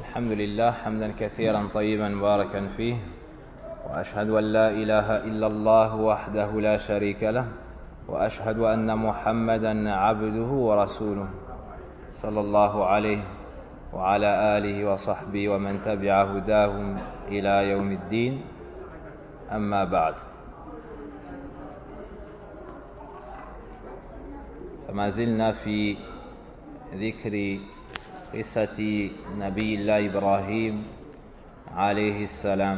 الحمد لله حمدا كثيرا طيبا مباركا فيه وأشهد أن لا إله إلا الله وحده لا شريك له وأشهد أن محمدا عبده ورسوله صلى الله عليه وعلى آله وصحبه ومن تبع هداهم إلى يوم الدين أما بعد فما زلنا في ذكر قصة نبي الله إبراهيم عليه السلام.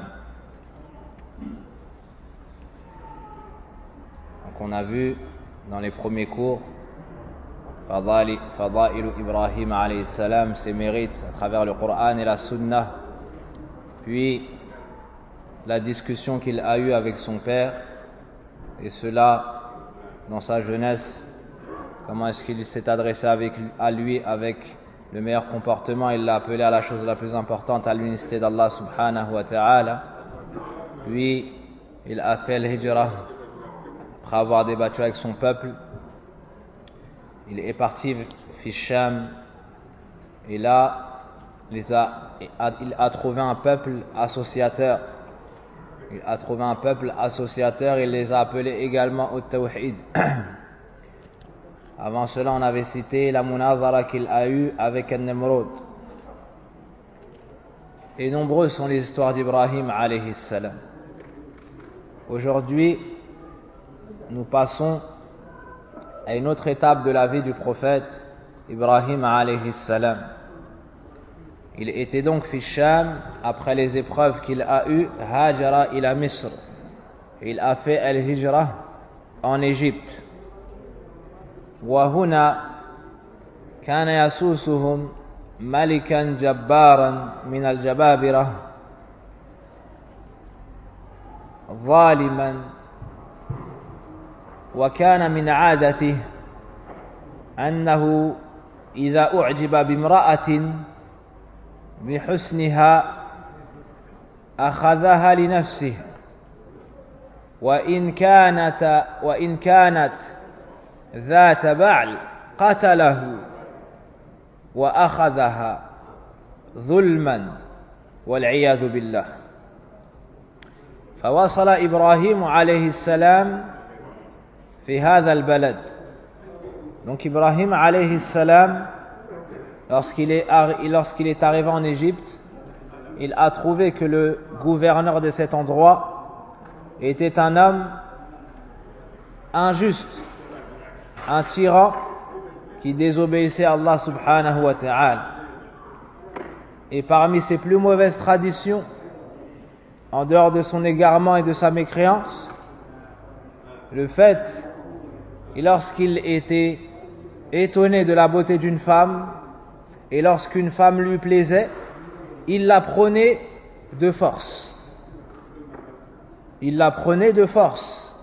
Donc on a vu dans les premiers cours Fadail Ibrahim alayhi salam, ses mérites à travers le Coran et la Sunna, puis la discussion qu'il a eue avec son père, et cela dans sa jeunesse, comment est-ce qu'il s'est adressé à lui avec le meilleur comportement. Il l'a appelé à la chose la plus importante, à l'unicité d'Allah subhanahu wa ta'ala. Puis il a fait l'hijra après avoir débattu avec son peuple. Il est parti Sham et là il a trouvé un peuple associateur. Il a trouvé un peuple associateur, il les a appelés également au tawhid. Avant cela, on avait cité la munazara qu'il a eue avec An-Namrud. Et nombreuses sont les histoires d'Ibrahim alayhi salam. Aujourd'hui, nous passons à une autre étape de la vie du prophète Ibrahim alayhi salam. Il était donc fi Sham, après les épreuves qu'il a eues, Hajara ila Misr. Il a fait al-Hijra en Égypte. وهنا كان يسوسهم ملكا جبارا من الجبابرة ظالما، وكان من عادته أنه إذا أعجب بامرأة بحسنها أخذها لنفسه، وإن كانت ذات بعل قتله وأخذها ظلما والعياذ بالله. فوصل إبراهيم عليه السلام في هذا البلد. Donc Ibrahim alayhi salam, lorsqu'il est arrivé en Égypte, il a trouvé que le gouverneur de cet endroit était un homme injuste, un tyran qui désobéissait à Allah subhanahu wa ta'ala. Et parmi ses plus mauvaises traditions, en dehors de son égarement et de sa mécréance, le fait, lorsqu'il était étonné de la beauté d'une femme, et lorsqu'une femme lui plaisait, il la prenait de force. Il la prenait de force.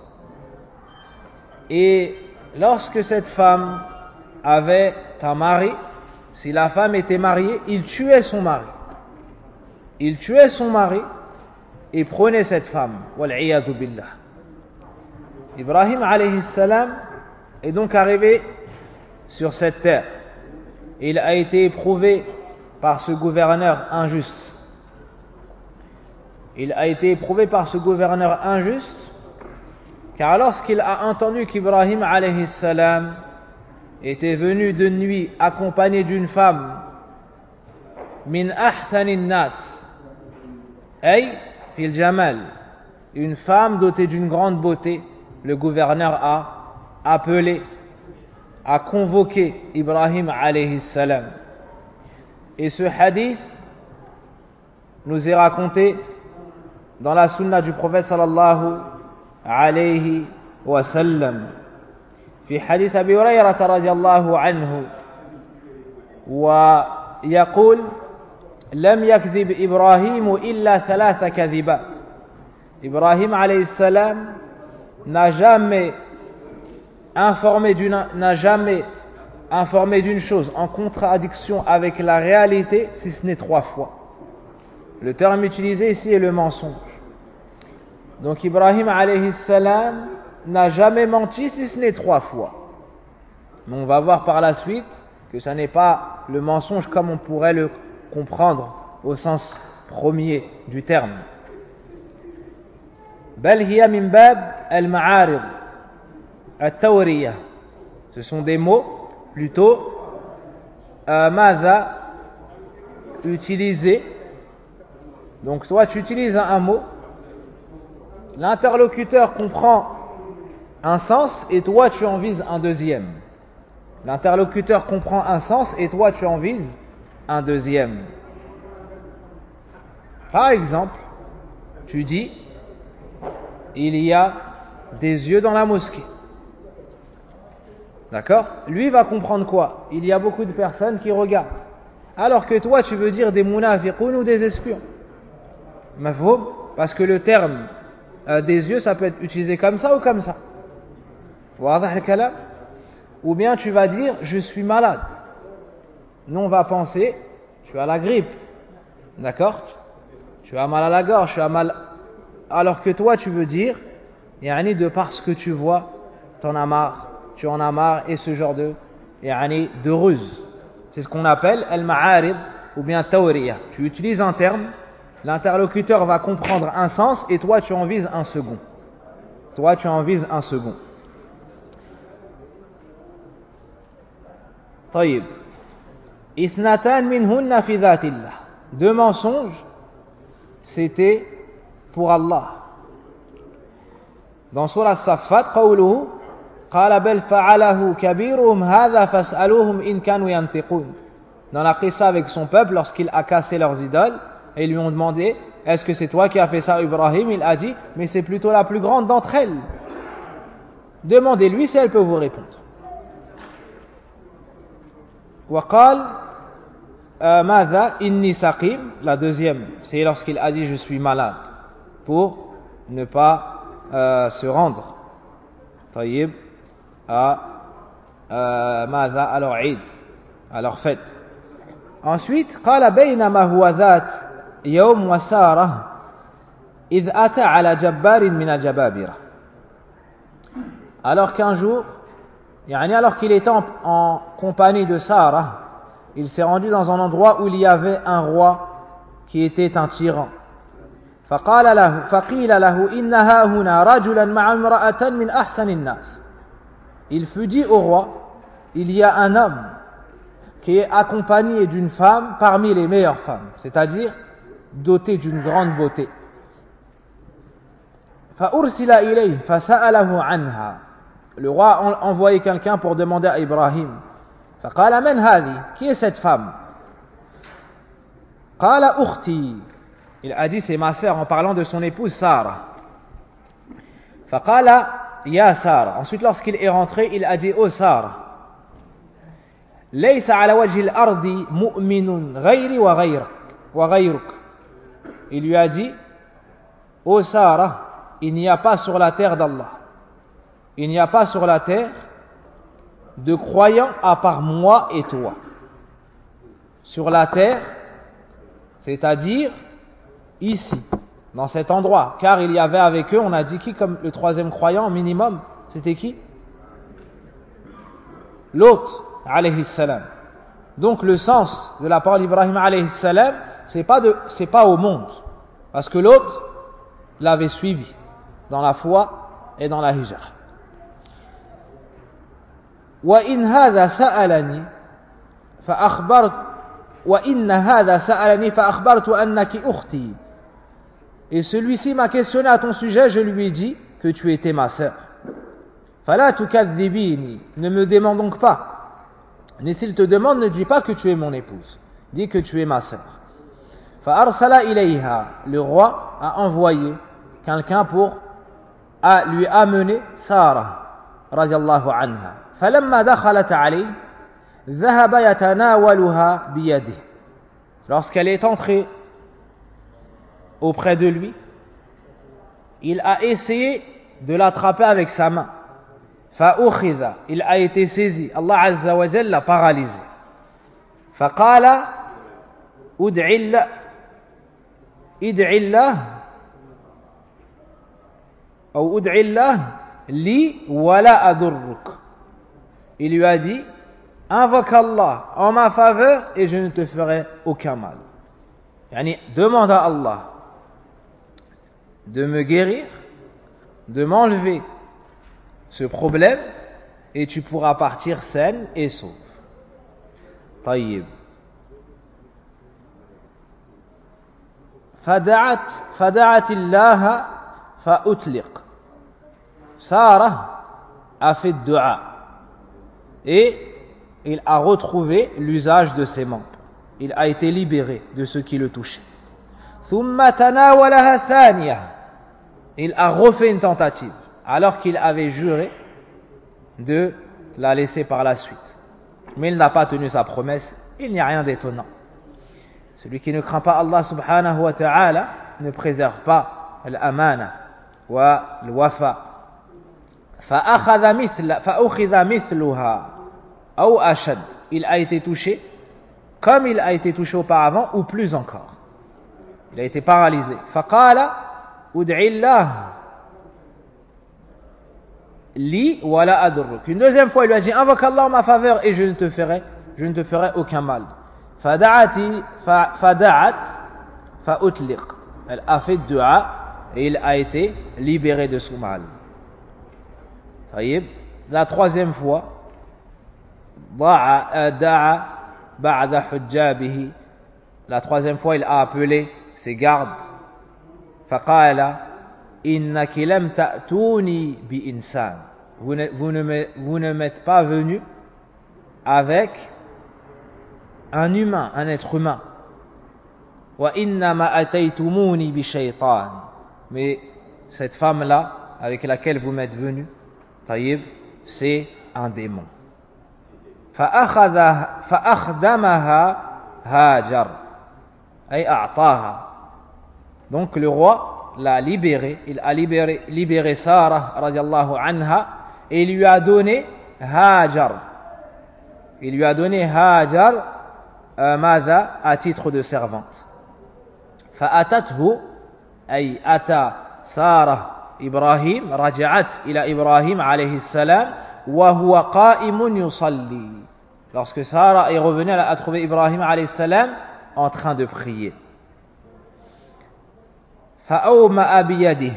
Et lorsque cette femme avait un mari, si la femme était mariée, il tuait son mari. Il tuait son mari et prenait cette femme. Wal'iyadu billah. Ibrahim alayhi salam est donc arrivé sur cette terre. Il a été éprouvé par ce gouverneur injuste. Il a été éprouvé par ce gouverneur injuste, car lorsqu'il a entendu qu'Ibrahim alayhi salam était venu de nuit accompagné d'une femme, min ahsanin nas, ay fil jamal, une femme dotée d'une grande beauté, le gouverneur a appelé, a convoqué Ibrahim alayhi salam. Et ce hadith nous est raconté dans la sunna du prophète sallallahu عليه وسلم في حديث أبي هريرة رضي الله عنه، ويقول: لم يكذب إبراهيم إلا 3 كذبات. Ibrahim alayhi salam n'a jamais informé d'une chose en contradiction avec la réalité, si ce n'est 3 fois. Le terme utilisé ici est le mensonge. Donc Ibrahim alayhi salam n'a jamais menti, si ce n'est 3 fois. Mais on va voir par la suite que ça n'est pas le mensonge comme on pourrait le comprendre au sens premier du terme. بل هي من باب المعارض التورية. Ce sont des mots plutôt ماذا utilisés. Donc toi tu utilises un mot, l'interlocuteur comprend un sens et toi tu en vises un deuxième. L'interlocuteur comprend un sens et toi tu en vises un deuxième. Par exemple, tu dis il y a des yeux dans la mosquée. D'accord? Lui va comprendre quoi? Il y a beaucoup de personnes qui regardent. Alors que toi tu veux dire des munafiqoun ou des espions. Mafhoum? Parce que le terme des yeux ça peut être utilisé comme ça ou comme ça. Wadah al-kalam? Ou bien tu vas dire je suis malade. Nous on va penser tu as la grippe. D'accord? Tu as mal à la gorge, tu as mal. Alors que toi tu veux dire yani de par ce que tu vois, t'en as marre, tu en as marre et ce genre de yani de ruse. C'est ce qu'on appelle al-ma'arid ou bien tawriya. Tu utilises un terme, l'interlocuteur va comprendre un sens et toi tu en vises un second. Toi tu en vises un second. طيب. اثنتان منهن في ذات الله. Deux mensonges, c'était pour Allah. Dans Surah As-Saffat, قوله قال بل فعله كبيرهم هذا فاسألوهم إن كانوا ينطقون. Dans la qissa avec son peuple, lorsqu'il a cassé leurs idoles, et ils lui ont demandé, est-ce que c'est toi qui as fait ça, Ibrahim? Il a dit, mais c'est plutôt la plus grande d'entre elles. Demandez-lui si elle peut vous répondre. وقال ماذا إني سقيم. La deuxième, c'est lorsqu'il a dit je suis malade, pour ne pas se rendre طيب à ماذا à leur Eid, à leur fête. Ensuite قال بينما هو ذات يوم وسارة إذ أتى على جبار من الجبابرة. Alors qu'un jour, alors qu'il était en compagnie de Sarah, il s'est rendu dans un endroit où il y avait un roi qui était un tyran. فقيل له إن ها هنا رجلا مع امرأة من أحسن الناس. Il fut dit au roi, il y a un homme qui est accompagné d'une femme parmi les meilleures femmes, c'est-à-dire doté d'une grande beauté. فأرسل إليه فسأله عنها. Le roi a envoyé quelqu'un pour demander à Ibrahim. فقال من هذه? Qui est cette femme? قال أختي. Il a dit c'est ma sœur en parlant de son épouse Sarah. فقال يا Sarah. Ensuite lorsqu'il est rentré, il a dit oh Sarah. ليس على وجه الأرض مؤمن غيري وغيرك. Il lui a dit oh Sarah, il n'y a pas sur la terre d'Allah, il n'y a pas sur la terre de croyants à part moi et toi. Sur la terre, c'est-à-dire ici, dans cet endroit, car il y avait avec eux, on a dit qui comme le troisième croyant minimum? C'était qui? L'autre, alayhi salam. Donc le sens de la parole d'Ibrahim alayhi salam, c'est pas au monde, parce que l'autre l'avait suivi dans la foi et dans la hijra. وإن هذا سألني فأخبرت أنك أختي. Et celui-ci m'a questionné à ton sujet, je lui ai dit que tu étais ma sœur. فلا تكذبيني. Ne me demande donc pas. Mais s'il te demande, ne dis pas que tu es mon épouse. Dis que tu es ma sœur. فأرسل إليها. Le roi a envoyé quelqu'un pour lui amener Sarah رضي الله عنها. فلما دخلت عليه ذهب يتناولها بيده. Lorsqu'elle est entrée auprès de lui, il a essayé de l'attraper avec sa main. فأخذ. Il a été saisi. Allah Azza wa Jalla l'a paralysé. فقال ادع الله أو ادع الله لي ولا أضرك. Il lui a dit invoque Allah en ma faveur et je ne te ferai aucun mal. Demande à Allah de me guérir, de m'enlever ce problème, et tu pourras partir saine et sauve. طيب. فدعت الله فأطلق. Sarah a fait dua et il a retrouvé l'usage de ses membres. Il a été libéré de ce qui le touchait. ثم تناولها ثانية. Il a refait une tentative alors qu'il avait juré de la laisser par la suite. Mais il n'a pas tenu sa promesse. Il n'y a rien d'étonnant. Celui qui ne craint pas Allah subhanahu wa ta'ala ne préserve pas l'amana wa l'wafa. فأخذ مثلها أو أشد. Il a été touché comme il a été touché auparavant ou plus encore. Il a été paralysé. فقال ادع الله li wala adurruk. Une deuxième fois, il lui a dit invoque Allah en ma faveur et je ne te ferai aucun mal. Fada'at fa'utliq. Elle a fait dua et il a été libéré de son mal. La troisième fois, da'a ba'da hujjabihi. La troisième fois, il a appelé ses gardes. Faqala innaki lam ta'tuni bi insan. Vous ne m'êtes pas venu avec un humain, un être humain. Wa innama ataytumuni bi shaytan. Mais cette femme-là avec laquelle vous m'êtes venu, c'est un démon. فأخدمها هاجر أي أعطاها. Donc le roi l'a libéré, il a libéré Sarah radiallahu anha et il lui a donné Hajar. Il lui a donné Hajar ماذا à titre de servante. فأتته أي أتى سارة إبراهيم رجعت إلى إبراهيم عليه السلام وهو قائم يصلي. Lorsque Sarah est revenue, elle a trouvé Ibrahim alayhi salam en train de prier. فأومأ بيده.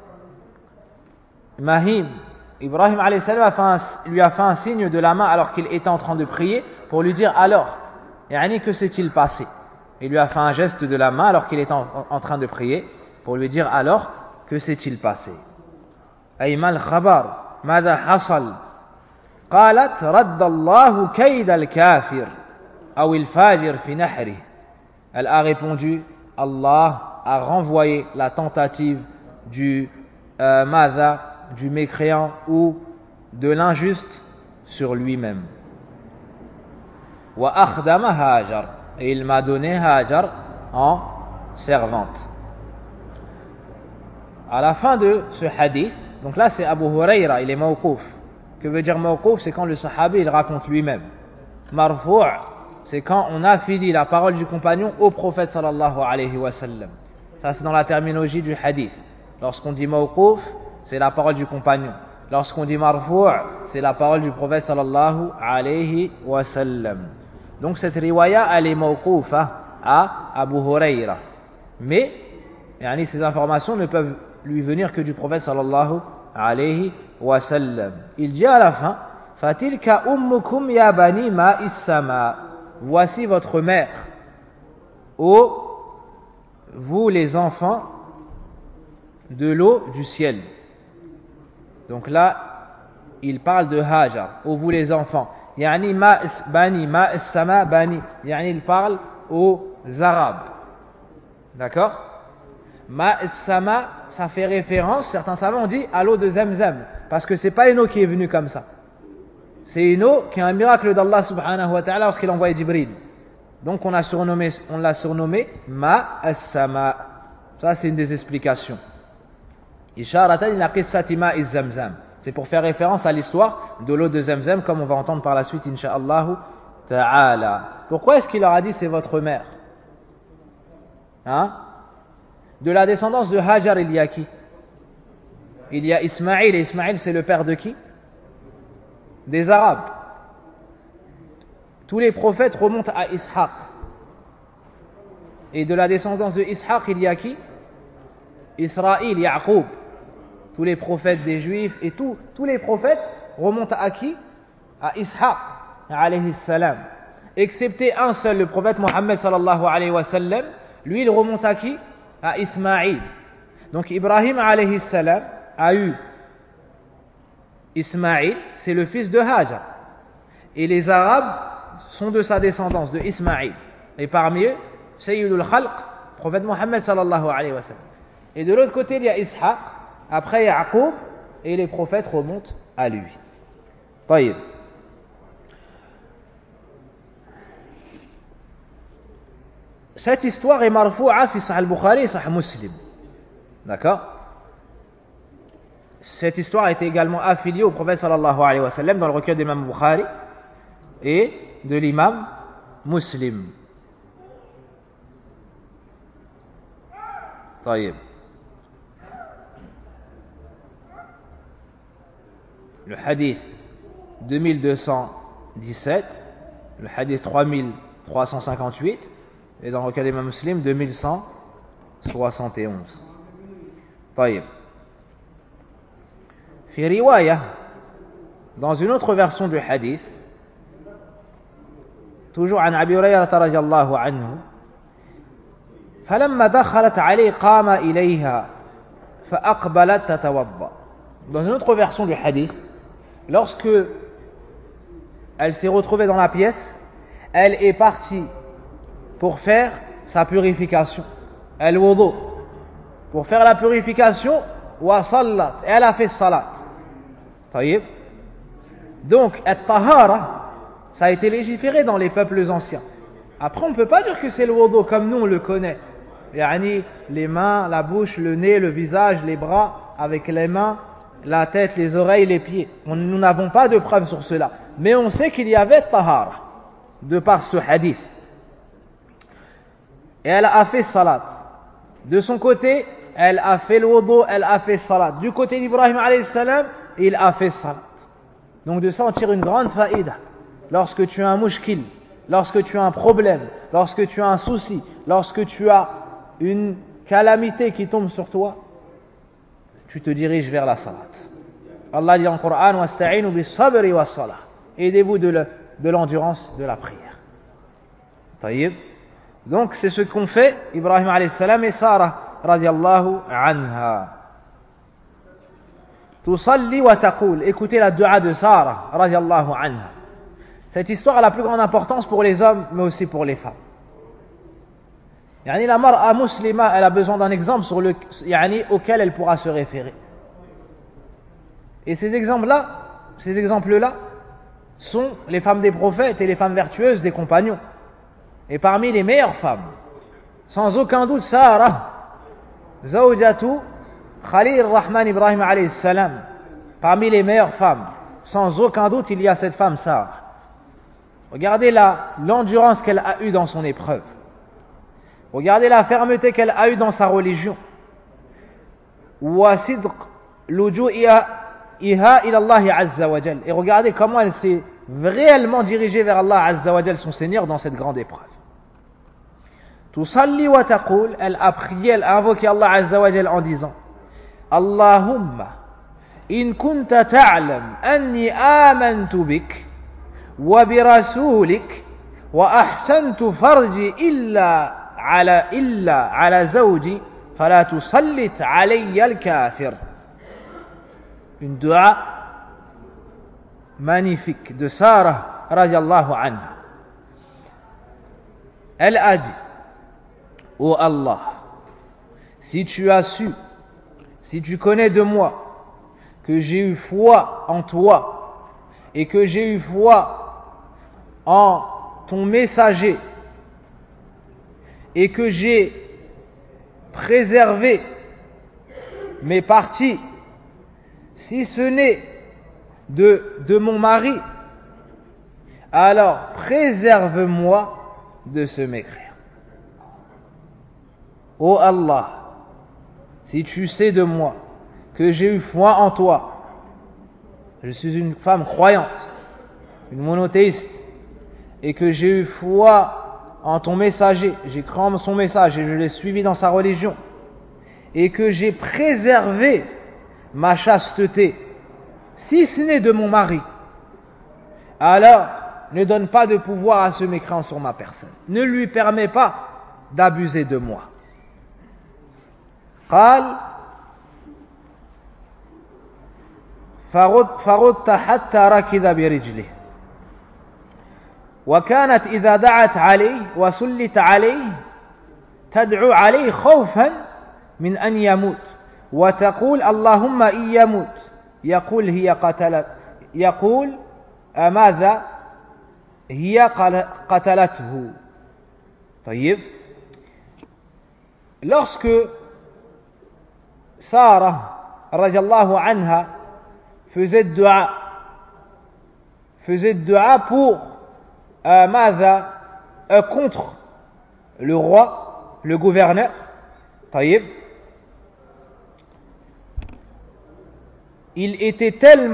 Mahim, Ibrahim alayhi salam lui a fait un signe de la main alors qu'il était en train de prier pour lui dire alors, que s'est-il passé? Il lui a fait un geste de la main alors qu'il était en train de prier pour lui dire alors, que s'est-il passé? أي ما الخبر ماذا حصل؟ قالت رد الله كيد الكافر أو الفاجر في نحره. Elle a répondu Allah a renvoyé la tentative du du mécréant ou de l'injuste sur lui-même. Wa akhdama Hajar. Et il m'a donné Hajar en servante. À la fin de ce hadith, donc là c'est Abu Hurayra, il est mawqouf. Que veut dire mawqouf? C'est quand le sahabi il raconte lui-même. Marfou' c'est quand on affilie la parole du compagnon au prophète sallallahu alayhi wa sallam. Ça c'est dans la terminologie du hadith. Lorsqu'on dit mawqouf, c'est la parole du compagnon. Lorsqu'on dit marfou', c'est la parole du prophète sallallahu alayhi wa sallam. Donc cette riwaya elle est mawqoufa à Abu Hurayra. Mais ces informations ne peuvent lui venir que du prophète sallallahu alayhi wa sallam. Il dit à la fin fatilka ummukum ya bani ma'is sama. Voici votre mère, ô vous les enfants de l'eau du ciel. Donc là, il parle de Hajar, ô vous les enfants. Bani ma'is sama bani. Il parle aux Arabes. D'accord? Ma'is sama, ça fait référence, certains savants ont dit, à l'eau de Zamzam. Parce que c'est pas une eau qui est venue comme ça. C'est une eau qui est un miracle d'Allah subhanahu wa ta'ala lorsqu'il a envoyé Jibril. Donc on l'a surnommé Ma'as Sama. Ça c'est une des explications. Isharatan ila qissati ma'iz Zamzam. C'est pour faire référence à l'histoire de l'eau de Zamzam comme on va entendre par la suite incha'Allah ta'ala. Pourquoi est-ce qu'il leur a dit c'est votre mère? De la descendance de Hajar il y a qui? Il y a Ismaïl, et Ismaïl c'est le père de qui? Des Arabes. Tous les prophètes remontent à Ishaq. Et de la descendance de Ishaq, il y a qui? Israël, Yaqub. Tous les prophètes des Juifs et tous les prophètes remontent à qui? À Ishaq, alayhi salam. Excepté un seul, le prophète Mohammed sallallahu alayhi wa sallam, lui il remonte à qui? À Ismaïl. Donc Ibrahim alayhi salam a eu Ismaïl, c'est le fils de Hajar. Et les Arabes sont de sa descendance, de Ismaïl. Et parmi eux, Sayyidul Khalq, prophète Mohammed sallallahu alayhi wa sallam. Et de l'autre côté, il y a Ishaq, après Yaqub, et les prophètes remontent à lui. طيب. Cette histoire est marfou'a fi Sahih al-Bukhari et Sahih Muslim. D'accord? Cette histoire a été également affiliée au prophète sallallahu alayhi wa sallam dans le recueil de l'imam Bukhari et de l'imam Muslim. طيب. Le hadith 2217, le hadith 3358, et dans le cas des imams muslims 2171. طيب. في رواية, dans une autre version du hadith, toujours عن أبي هريرة رضي الله عنه, فلما دخلت عليه قام إليها فأقبلت تتوضأ. Dans une autre version du hadith, lorsque elle s'est retrouvée dans la pièce, elle est partie pour faire sa purification, al-wudu, pour faire la purification, wa sallat, et elle a fait salat. طيب. Donc, at-tahara, ça a été légiféré dans les peuples anciens. Après, on ne peut pas dire que c'est le wudu comme nous on le connaît. Yani, les mains, la bouche, le nez, le visage, les bras, avec les mains, la tête, les oreilles, les pieds. Nous n'avons pas de preuves sur cela. Mais on sait qu'il y avait tahara, de par ce hadith. Et elle a fait salat. De son côté, elle a fait le wudu, elle a fait salat. Du côté d'Ibrahim alayhi salam, il a fait salat. Donc de sentir une grande faïda. Lorsque tu as un mushkil, lorsque tu as un problème, lorsque tu as un souci, lorsque tu as une calamité qui tombe sur toi, tu te diriges vers la salat. Allah dit en Coran, wasta'inu bis-sabri was-salah. Aidez-vous de l'endurance de la prière. طيب. Donc c'est ce qu'ont fait Ibrahim alayhi salam et Sarah radiyallahu anha. Tusalli wa taqul. Écoutez la dua de Sarah radiyallahu anha. Cette histoire a la plus grande importance pour les hommes mais aussi pour les femmes. Yani la mar'a muslima, elle a besoin d'un exemple auquel elle pourra se référer. Et ces exemples-là sont les femmes des prophètes et les femmes vertueuses des compagnons. Et parmi les meilleures femmes, sans aucun doute, Sarah, zawjatu Khalil Rahman Ibrahim alayhi salam. Parmi les meilleures femmes, sans aucun doute, il y a cette femme Sarah. Regardez l'endurance qu'elle a eue dans son épreuve. Regardez la fermeté qu'elle a eue dans sa religion. Wa sidq luju'iha ila Allah azza wa jal. Et regardez comment elle s'est réellement dirigée vers Allah azza wa jal, son Seigneur, dans cette grande épreuve. Tusalli wa taqul, elle a prié, elle a invoqué Allah azza wa jal en disant: Allahumma in kunta ta'lam anni amantu bik wa bi rasulik wa ahsantu farji illa ala zawji fala tusallit alayya al-kafir. Une dua magnifique de Sarah radiallahu anha. Elle a dit: ô Allah, si tu as su, si tu connais de moi que j'ai eu foi en toi et que j'ai eu foi en ton messager et que j'ai préservé mes parties, si ce n'est de mon mari, alors préserve-moi de ce mécréant. Ô Allah, si tu sais de moi que j'ai eu foi en toi, je suis une femme croyante, une monothéiste, et que j'ai eu foi en ton messager, j'ai cru en son message et je l'ai suivi dans sa religion, et que j'ai préservé ma chasteté, si ce n'est de mon mari, alors ne donne pas de pouvoir à ce mécréant sur ma personne. Ne lui permets pas d'abuser de moi. قال فرد حتى ركض برجله وكانت إذا دعت عليه وسلت عليه تدعو عليه خوفا من أن يموت وتقول اللهم إن يموت يقول هي قتلت يقول ماذا هي قتلته. طيب. Lorsque Sarah radiallahu anha faisait dua pour contre le roi, le gouverneur, طيب, il était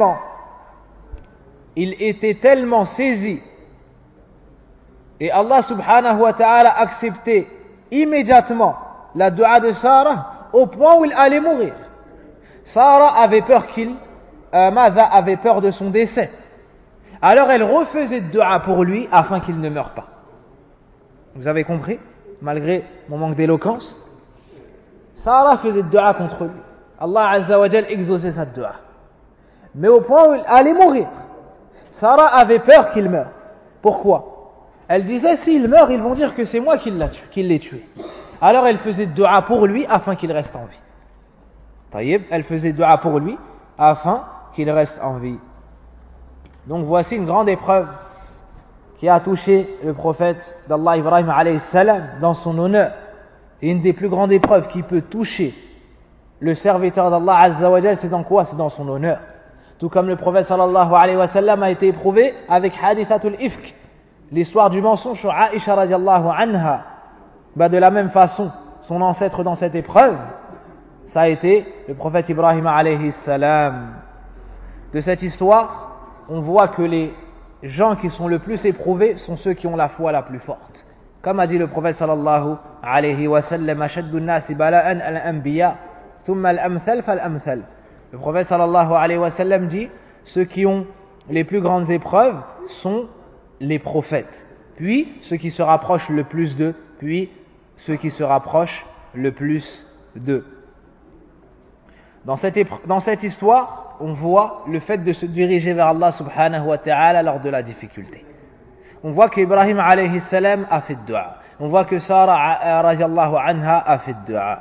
tellement saisi, et Allah subhanahu wa ta'ala acceptait immédiatement la dua de Sarah au point où il allait mourir. Sarah avait peur avait peur de son décès. Alors elle refaisait dua pour lui afin qu'il ne meure pas. Vous avez compris? Malgré mon manque d'éloquence, Sarah faisait dua contre lui. Allah Azza wa Jal exauçait sa dua. Mais au point où il allait mourir, Sarah avait peur qu'il meure. Pourquoi? Elle disait, s'il meurt, ils vont dire que c'est moi qui l'ai tué. Alors elle faisait dua pour lui afin qu'il reste en vie. Taïb, elle faisait dua pour lui afin qu'il reste en vie. Donc voici une grande épreuve qui a touché le prophète d'Allah Ibrahim alayhi salam dans son honneur. Et une des plus grandes épreuves qui peut toucher le serviteur d'Allah Azza wa Jal, c'est dans quoi? C'est dans son honneur. Tout comme le prophète sallallahu alayhi wa sallam a été éprouvé avec hadithatul ifk, l'histoire du mensonge sur Aïcha radiallahu anha. De la même façon, son ancêtre dans cette épreuve, ça a été le prophète Ibrahim alayhi salam. De cette histoire, on voit que les gens qui sont le plus éprouvés sont ceux qui ont la foi la plus forte. Comme a dit le prophète sallallahu alayhi wa sallam, ashaddu an-nasi bala'an al-anbiya, thumma al-amthal fal-amthal. Le prophète sallallahu alayhi wa sallam dit, ceux qui ont les plus grandes épreuves sont les prophètes, puis ceux qui se rapprochent le plus d'eux, puis ceux qui se rapprochent le plus d'eux. Dans cette histoire, on voit le fait de se diriger vers Allah subhanahu wa ta'ala lors de la difficulté. On voit qu'Ibrahim alayhi salam a fait dua. On voit que Sarah radiallahu anha a fait dua.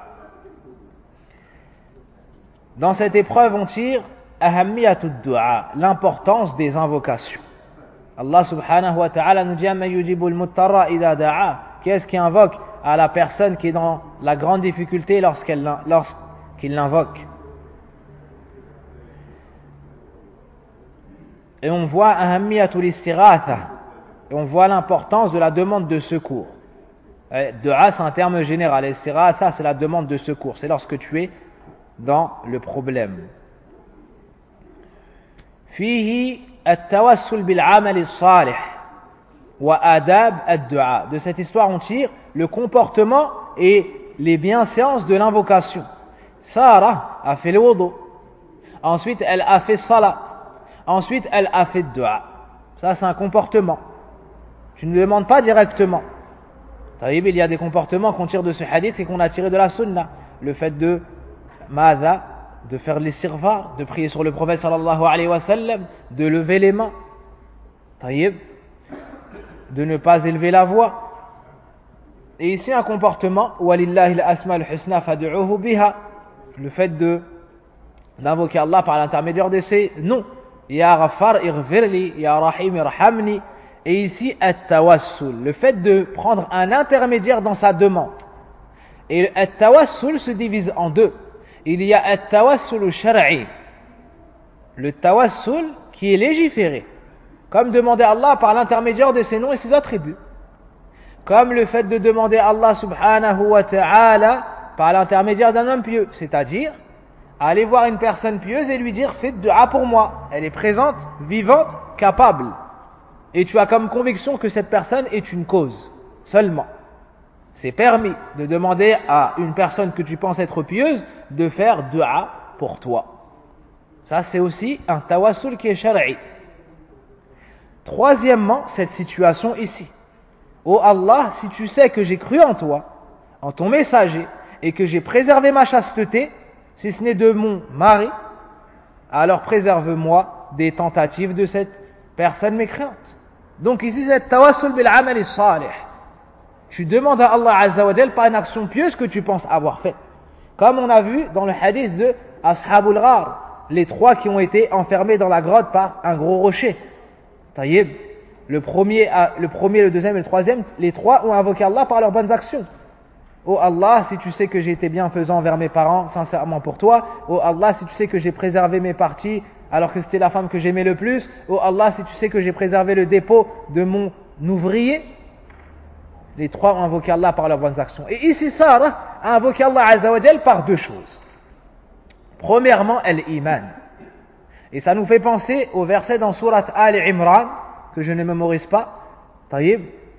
Dans cette épreuve, on tire ahammiyatud dua, l'importance des invocations. Allah subhanahu wa ta'ala nous dit amma yujibul muttarra idha da'a. Qui est-ce qui invoque à la personne qui est dans la grande difficulté lorsqu'il l'invoque? Et on voit ahammiyatul istighatha, et on voit l'importance de la demande de secours. Dua, c'est un terme général. Istighatha, c'est la demande de secours. C'est lorsque tu es dans le problème. Fihi at-tawassul bil amal as-salih wa adab ad-du'a. De cette histoire, on tire le comportement et les bienséances de l'invocation. Sarah a fait le wudu. Ensuite, elle a fait salat. Ensuite, elle a fait dua. Ça, c'est un comportement. Tu ne demandes pas directement. Il y a des comportements qu'on tire de ce hadith et qu'on a tiré de la sunna. Le fait de faire l'istighfar, de prier sur le prophète sallallahu alayhi wa sallam, de lever les mains, de ne pas élever la voix. Et ici un comportement, walillahi al-asma'ul husna fad'uhu biha, le fait d'invoquer Allah par l'intermédiaire de ses noms. Ya Ghaffar ighfirli, Ya Rahim irhamni. Et ici at-tawassul, le fait de prendre un intermédiaire dans sa demande. Et at-tawassul se divise en deux. Il y a at-tawassul shar'i, le tawassul qui est légiféré, comme demander à Allah par l'intermédiaire de ses noms et ses attributs, comme le fait de demander à Allah subhanahu wa ta'ala par l'intermédiaire d'un homme pieux, c'est-à-dire aller voir une personne pieuse et lui dire fais dua pour moi, elle est présente, vivante, capable, et tu as comme conviction que cette personne est une cause. seulement. C'est permis de demander à une personne que tu penses être pieuse de faire dua pour toi. Ça, c'est aussi un tawassul qui est shar'i. Troisièmement, cette situation ici. Oh Allah, si tu sais que j'ai cru en toi, en ton messager, et que j'ai préservé ma chasteté, si ce n'est de mon mari, alors préserve-moi des tentatives de cette personne mécréante. Donc ici, c'est tawassul bil amal salih. Tu demandes à Allah Azza wa Jal par une action pieuse que tu penses avoir faite. Comme on a vu dans le hadith de Ashabul Ghar, les trois qui ont été enfermés dans la grotte par un gros rocher. Taïeb, le premier, le deuxième et le troisième, les trois ont invoqué Allah par leurs bonnes actions. Oh Allah, si tu sais que j'ai été bienfaisant envers mes parents, sincèrement pour toi. Oh Allah, si tu sais que j'ai préservé mes parties alors que c'était la femme que j'aimais le plus. Oh Allah, si tu sais que j'ai préservé le dépôt de mon ouvrier. Les trois ont invoqué Allah par leurs bonnes actions. Et ici, Sarah a invoqué Allah Azza wa Jal par deux choses. Premièrement, l'iman. Et ça nous fait penser au verset dans Surat Al-Imran, que je ne mémorise pas, taïb,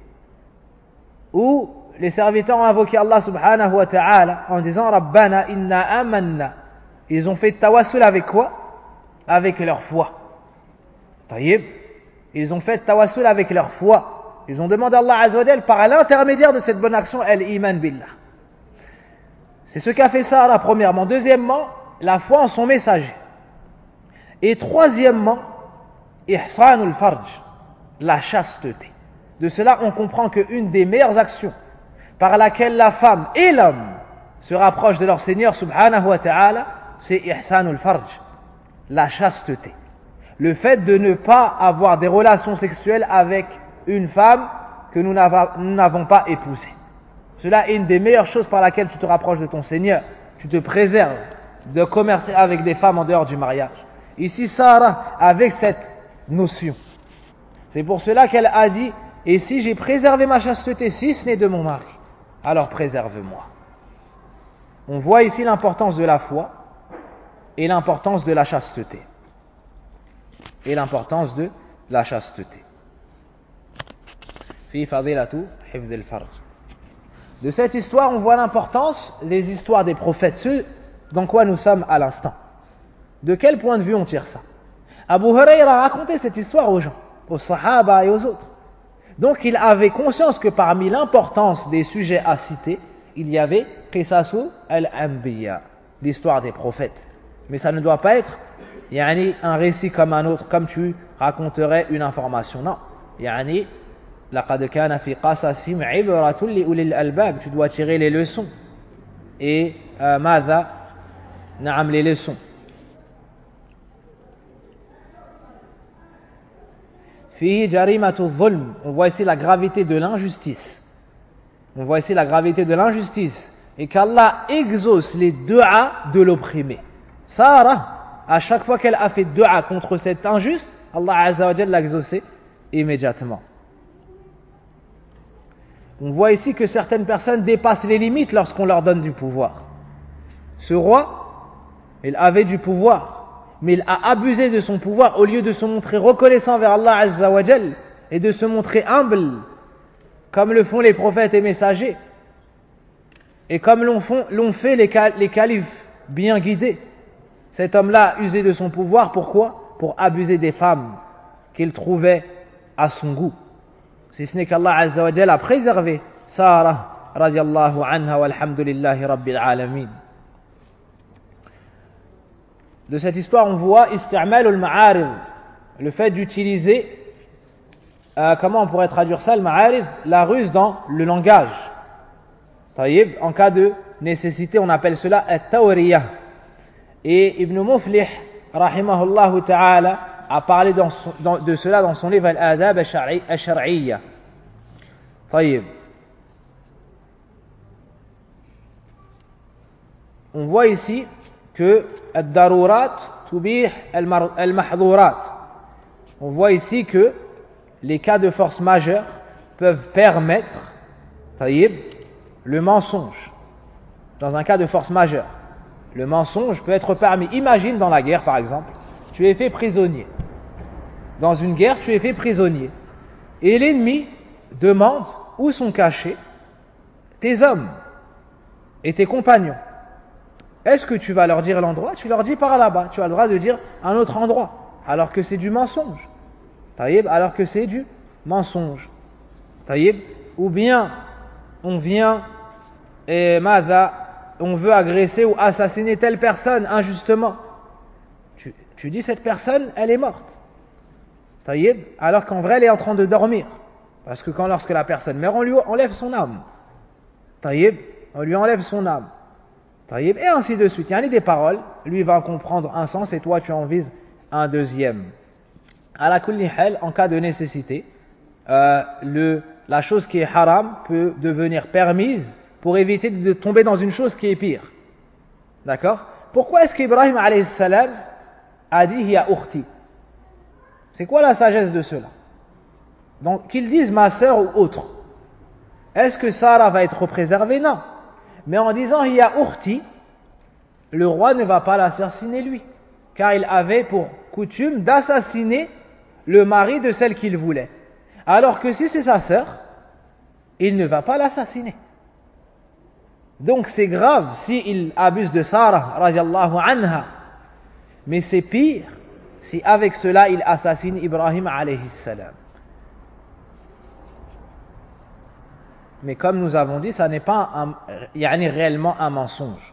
où les serviteurs ont invoqué Allah subhanahu wa ta'ala en disant Rabbana inna amanna. Ils ont fait tawassul avec quoi? Avec leur foi. Taïb. Ils ont fait tawassul avec leur foi. Ils ont demandé à Allah Azza wa Jal par l'intermédiaire de cette bonne action, al-iman billah. C'est ce qu'a fait Sarah premièrement. Deuxièmement, la foi en son messager. Et troisièmement, ihsanul farj, la chasteté. De cela, on comprend qu'une des meilleures actions par laquelle la femme et l'homme se rapprochent de leur Seigneur subhanahu wa ta'ala, c'est ihsanul farj, la chasteté. Le fait de ne pas avoir des relations sexuelles avec une femme que nous n'avons pas épousée. Cela est une des meilleures choses par laquelle tu te rapproches de ton Seigneur. Tu te préserves de commercer avec des femmes en dehors du mariage. Ici, Sarah, avec cette notion. C'est pour cela qu'elle a dit, et si j'ai préservé ma chasteté, si ce n'est de mon mari, alors préserve-moi. On voit ici l'importance de la foi et l'importance de la chasteté. Et l'importance de la chasteté. De cette histoire, on voit l'importance des histoires des prophètes, ceux dans quoi nous sommes à l'instant. De quel point de vue on tire ça? Abu Huraira a raconté cette histoire aux gens, aux Sahaba et aux autres. Donc il avait conscience que parmi l'importance des sujets à citer, il y avait Qisasu al-Anbiya, l'histoire des prophètes. Mais ça ne doit pas être un récit comme un autre, comme tu raconterais une information. Non. لقد كان في قصصهم عبرة لأولي الألباب. Tu dois tirer les leçons. Et ماذا؟ نعم, les leçons. فيه جريمة الظلم. On voit ici la gravité de l'injustice. On voit ici la gravité de l'injustice. Et qu'Allah exauce les du'a de l'opprimé. Sarah, à chaque fois qu'elle a fait du'a contre cet injuste, Allah Azza wa Jalla l'a exaucé immédiatement. On voit ici que certaines personnes dépassent les limites lorsqu'on leur donne du pouvoir. Ce roi, il avait du pouvoir, mais il a abusé de son pouvoir au lieu de se montrer reconnaissant vers Allah Azza wa Jal et de se montrer humble, comme le font les prophètes et messagers, et comme l'ont fait les califes bien guidés. Cet homme-là a usé de son pouvoir, pourquoi? Pour abuser des femmes qu'il trouvait à son goût. Si ce n'est qu'Allah Azza wa Jalla a préservé Sarah radiallahu anha walhamdulillahi rabbil alamin. De cette histoire, on voit isti'mal al-ma'arid, le fait d'utiliser, comment on pourrait traduire ça, al-ma'arid, la ruse dans le langage. Taïb, en cas de nécessité, on appelle cela at-tawriyah. Et Ibn Muflih, rahimahullah ta'ala, a parlé de cela dans son livre Al-Adab al-Shar'iyya. Taïb. On voit ici que ad-darurat tubih al-mahdhurat. On voit ici que les cas de force majeure peuvent permettre, taïb, le mensonge. Dans un cas de force majeure, le mensonge peut être permis. Imagine dans la guerre, par exemple, tu es fait prisonnier. Dans une guerre, tu es fait prisonnier. Et l'ennemi demande où sont cachés tes hommes et tes compagnons. Est-ce que tu vas leur dire l'endroit? Tu leur dis par là-bas. Tu as le droit de dire un autre endroit, alors que c'est du mensonge. Taïb, alors que c'est du mensonge. Taïb, ou bien on vient et on veut agresser ou assassiner telle personne injustement. Tu dis cette personne, elle est morte. Taïb, alors qu'en vrai elle est en train de dormir. Parce que lorsque la personne meurt, on lui enlève son âme. Taïb, on lui enlève son âme. Taïb, et ainsi de suite. Il y a des paroles, lui va comprendre un sens et toi tu en vises un deuxième. À la kulli hal, en cas de nécessité, la chose qui est haram peut devenir permise pour éviter de tomber dans une chose qui est pire. D'accord? Pourquoi est-ce qu'Ibrahim alayhi salam a dit hiya ukhti? C'est quoi la sagesse de cela? Donc qu'ils disent ma sœur ou autre. Est-ce que Sarah va être préservée? Non. Mais en disant hiya ukhti, le roi ne va pas l'assassiner lui, car il avait pour coutume d'assassiner le mari de celle qu'il voulait. Alors que si c'est sa sœur, il ne va pas l'assassiner. Donc c'est grave s'il abuse de Sarah, radiallahu anha. Mais c'est pire si avec cela il assassine Ibrahim alayhi salam. Mais comme nous avons dit, ça n'est pas réellement un mensonge.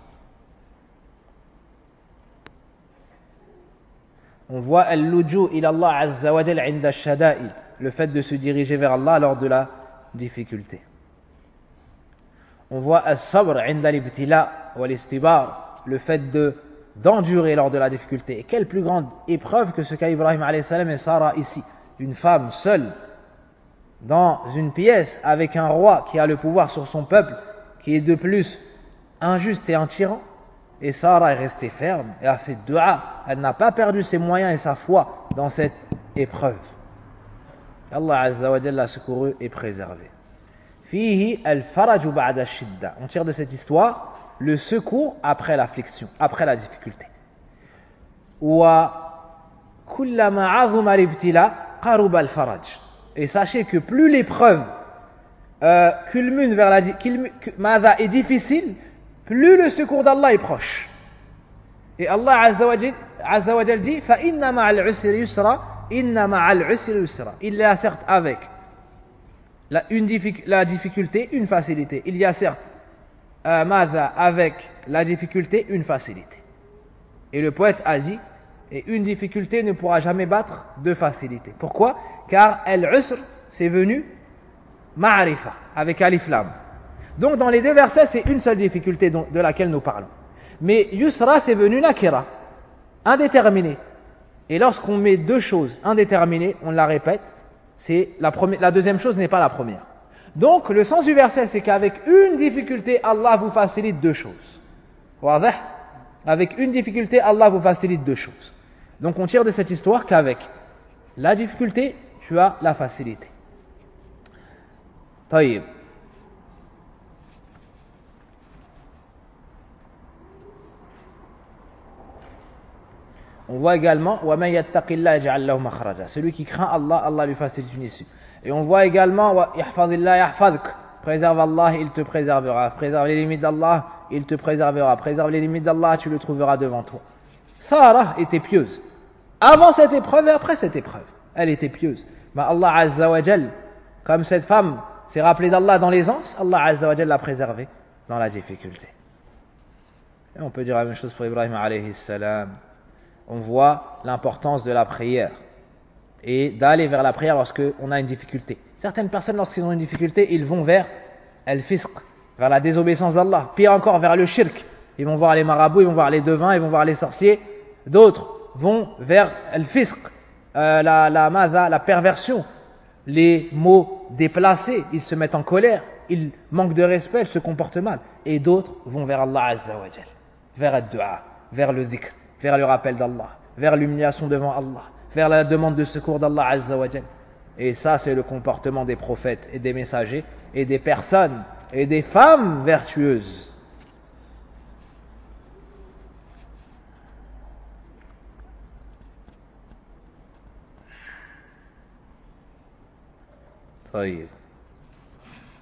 On voit al-luju ila Allah azza wa jalla inda ash-shada'id, le fait de se diriger vers Allah lors de la difficulté. On voit as-sabr inda al-ibtila wal-istibar, le fait d'endurer lors de la difficulté. Et quelle plus grande épreuve que ce qu'a Ibrahim alayhi salam et Sarah ici, une femme seule dans une pièce avec un roi qui a le pouvoir sur son peuple, qui est de plus injuste et un tyran. Et Sarah est restée ferme et a fait dua. Elle n'a pas perdu ses moyens et sa foi dans cette épreuve. Allah Azza wa Jalla l'a secouru et préservé. Fihi al-faraju ba'da shidda. On tire de cette histoire le secours après l'affliction, après la difficulté. Wa kullama 'azuma al-ibtila qaruba al-faraj. Et sachez que plus l'épreuve culmine vers est difficile, plus le secours d'Allah est proche. Et Allah Azza wa Jal dit fa inna ma'al usri yusra, inna ma'al usri yusra. Il y a certes avec la difficulté une facilité. Il y a certes avec la difficulté une facilité. Et le poète a dit, et une difficulté ne pourra jamais battre deux facilités. Pourquoi? Car al-usr c'est venu ma'arifa avec alif lam. Donc dans les deux versets c'est une seule difficulté de laquelle nous parlons. Mais yusra c'est venu nakira, indéterminé. Et lorsqu'on met deux choses indéterminées, on la répète, c'est la deuxième chose n'est pas la première. Donc le sens du verset c'est qu'avec une difficulté Allah vous facilite deux choses. Avec une difficulté Allah vous facilite deux choses. Donc on tire de cette histoire qu'avec la difficulté tu as la facilité. طيب. On voit également وَمَن يَتَّقِ اللَّهَ يَجْعَل لَّهُ مَخْرَجًا. Celui qui craint Allah, Allah lui facilite une issue. Et on voit également وَيَحْفَظِ اللَّهَ يَحْفَظْكَ. Préserve Allah, il te préservera. Préserve les limites d'Allah, il te préservera. Préserve les limites d'Allah, tu le trouveras devant toi. Sarah était pieuse. Avant cette épreuve et après cette épreuve. Elle était pieuse. Mais Allah Azza wa Jal, comme cette femme s'est rappelée d'Allah dans l'aisance, Allah Azza wa Jal l'a préservée dans la difficulté. Et on peut dire la même chose pour Ibrahim alayhi salam. On voit l'importance de la prière et d'aller vers la prière lorsque on a une difficulté. Certaines personnes, lorsqu'ils ont une difficulté, ils vont vers al-fisq, vers la désobéissance d'Allah. Pire encore, vers le shirk. Ils vont voir les marabouts, ils vont voir les devins, ils vont voir les sorciers. D'autres vont vers al-fisq, la perversion, les mots déplacés. Ils se mettent en colère, ils manquent de respect, ils se comportent mal. Et d'autres vont vers Allah Azza wa Jal, vers ad-du'a, vers le dhikr, vers le rappel d'Allah, vers l'humiliation devant Allah, vers la demande de secours d'Allah Azza wa Jal. Et ça, c'est le comportement des prophètes et des messagers et des personnes et des femmes vertueuses. طيب.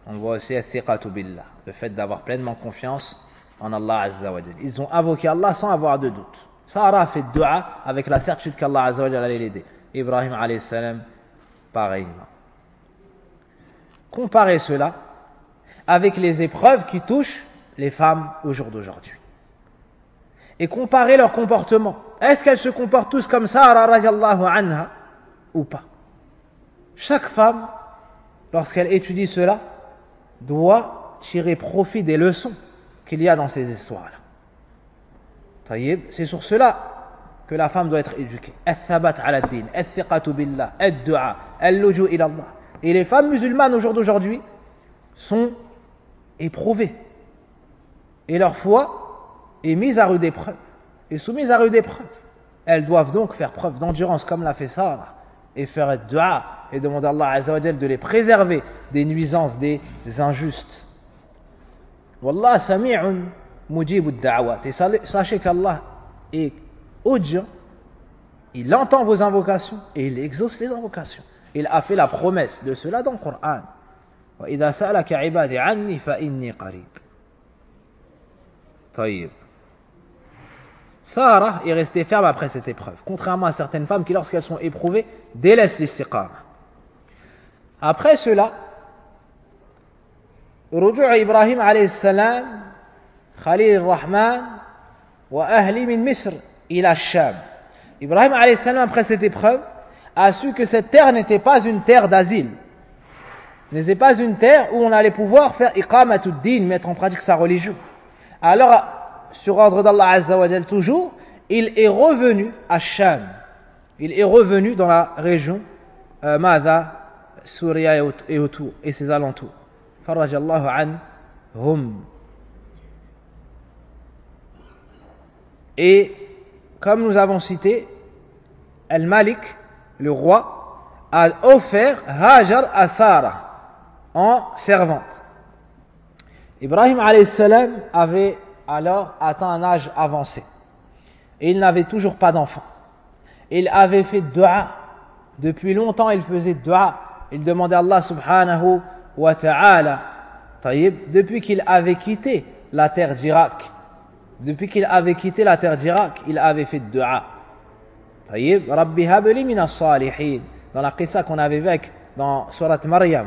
On voit aussi al-thiqatu billah, le fait d'avoir pleinement confiance en Allah Azza wa Jal. Ils ont invoqué Allah sans avoir de doute. Sarah a fait dua avec la certitude qu'Allah Azza wa Jal allait l'aider. Ibrahim alayhi salam, pareillement. Comparez cela avec les épreuves qui touchent les femmes au jour d'aujourd'hui. Et comparez leur comportement. Est-ce qu'elles se comportent tous comme Sarah radiallahu anha ou pas? Chaque femme, lorsqu'elle étudie cela, doit tirer profit des leçons qu'il y a dans ces histoires-là. C'est sur cela que la femme doit être éduquée. Al-thabat ala ad-din, al-thiqatu billah, al-du'a, al-luju ila Allah. Et les femmes musulmanes au jour d'aujourd'hui sont éprouvées. Et leur foi est mise à rude épreuve, et soumise à rude épreuve. Elles doivent donc faire preuve d'endurance comme l'a fait Sarah, et faire dua, et demander à Allah Azza wa Jal de les préserver des nuisances des injustes. Wallah sami'un mujibud da'awat. Et sachez qu'Allah est audient, il entend vos invocations et il exauce les invocations. Il a fait la promesse de cela dans le Coran. Wa idha sa'alaka ibadi anni fa inni qarib. Taïb. Sarah est restée ferme après cette épreuve, contrairement à certaines femmes qui, lorsqu'elles sont éprouvées, délaissent l'istiqama. Après cela, رجوع إبراهيم عليه السلام خليل الرحمن وأهلي من مصر إلى الشام. Ibrahim alayhi salam, après cette épreuve, a su que cette terre n'était pas une terre d'asile, n'était pas une terre où on allait pouvoir faire iqamatud din, mettre en pratique sa religion. Alors, sur ordre d'Allah Azza wa Jal toujours, il est revenu à Sham. Il est revenu dans la région Mada, Souria et autour, et ses alentours. Farajallahu anhum. Et comme nous avons cité, Al-Malik, le roi, a offert Hajar à Sarah en servante. Ibrahim alayhi salam avait alors atteint un âge avancé et il n'avait toujours pas d'enfant. Il avait fait dua, depuis longtemps il faisait dua, il demandait à Allah subhanahu wa ta'ala, depuis qu'il avait quitté la terre d'Irak. Depuis qu'il avait quitté la terre d'Irak, il avait fait dua. Rabbi habli min as-salihin, dans la qissa qu'on avait vue dans Surat Maryam.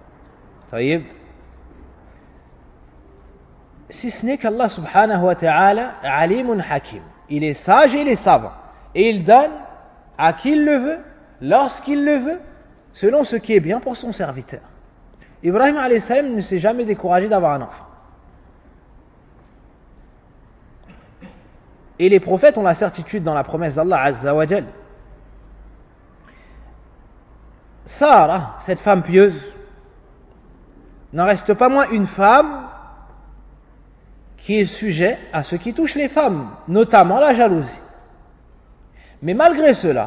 Si ce n'est qu'Allah subhanahu wa ta'ala alimun hakim, il est sage et il est savant, et il donne à qui il le veut, lorsqu'il le veut, selon ce qui est bien pour son serviteur. Ibrahim alayhi salam ne s'est jamais découragé d'avoir un enfant. Et les prophètes ont la certitude dans la promesse d'Allah Azza wa Jal. Sarah, cette femme pieuse, n'en reste pas moins une femme qui est sujet à ce qui touche les femmes, notamment la jalousie. Mais malgré cela,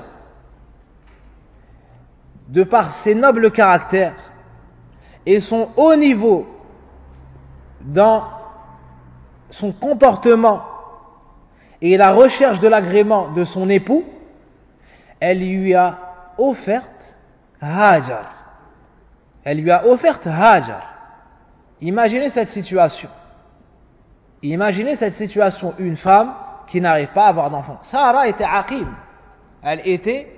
de par ses nobles caractères et son haut niveau dans son comportement et la recherche de l'agrément de son époux, elle lui a offerte Hajar. Elle lui a offerte Hajar. Imaginez cette situation. Imaginez cette situation, une femme qui n'arrive pas à avoir d'enfant. Sarah était aqim. Elle était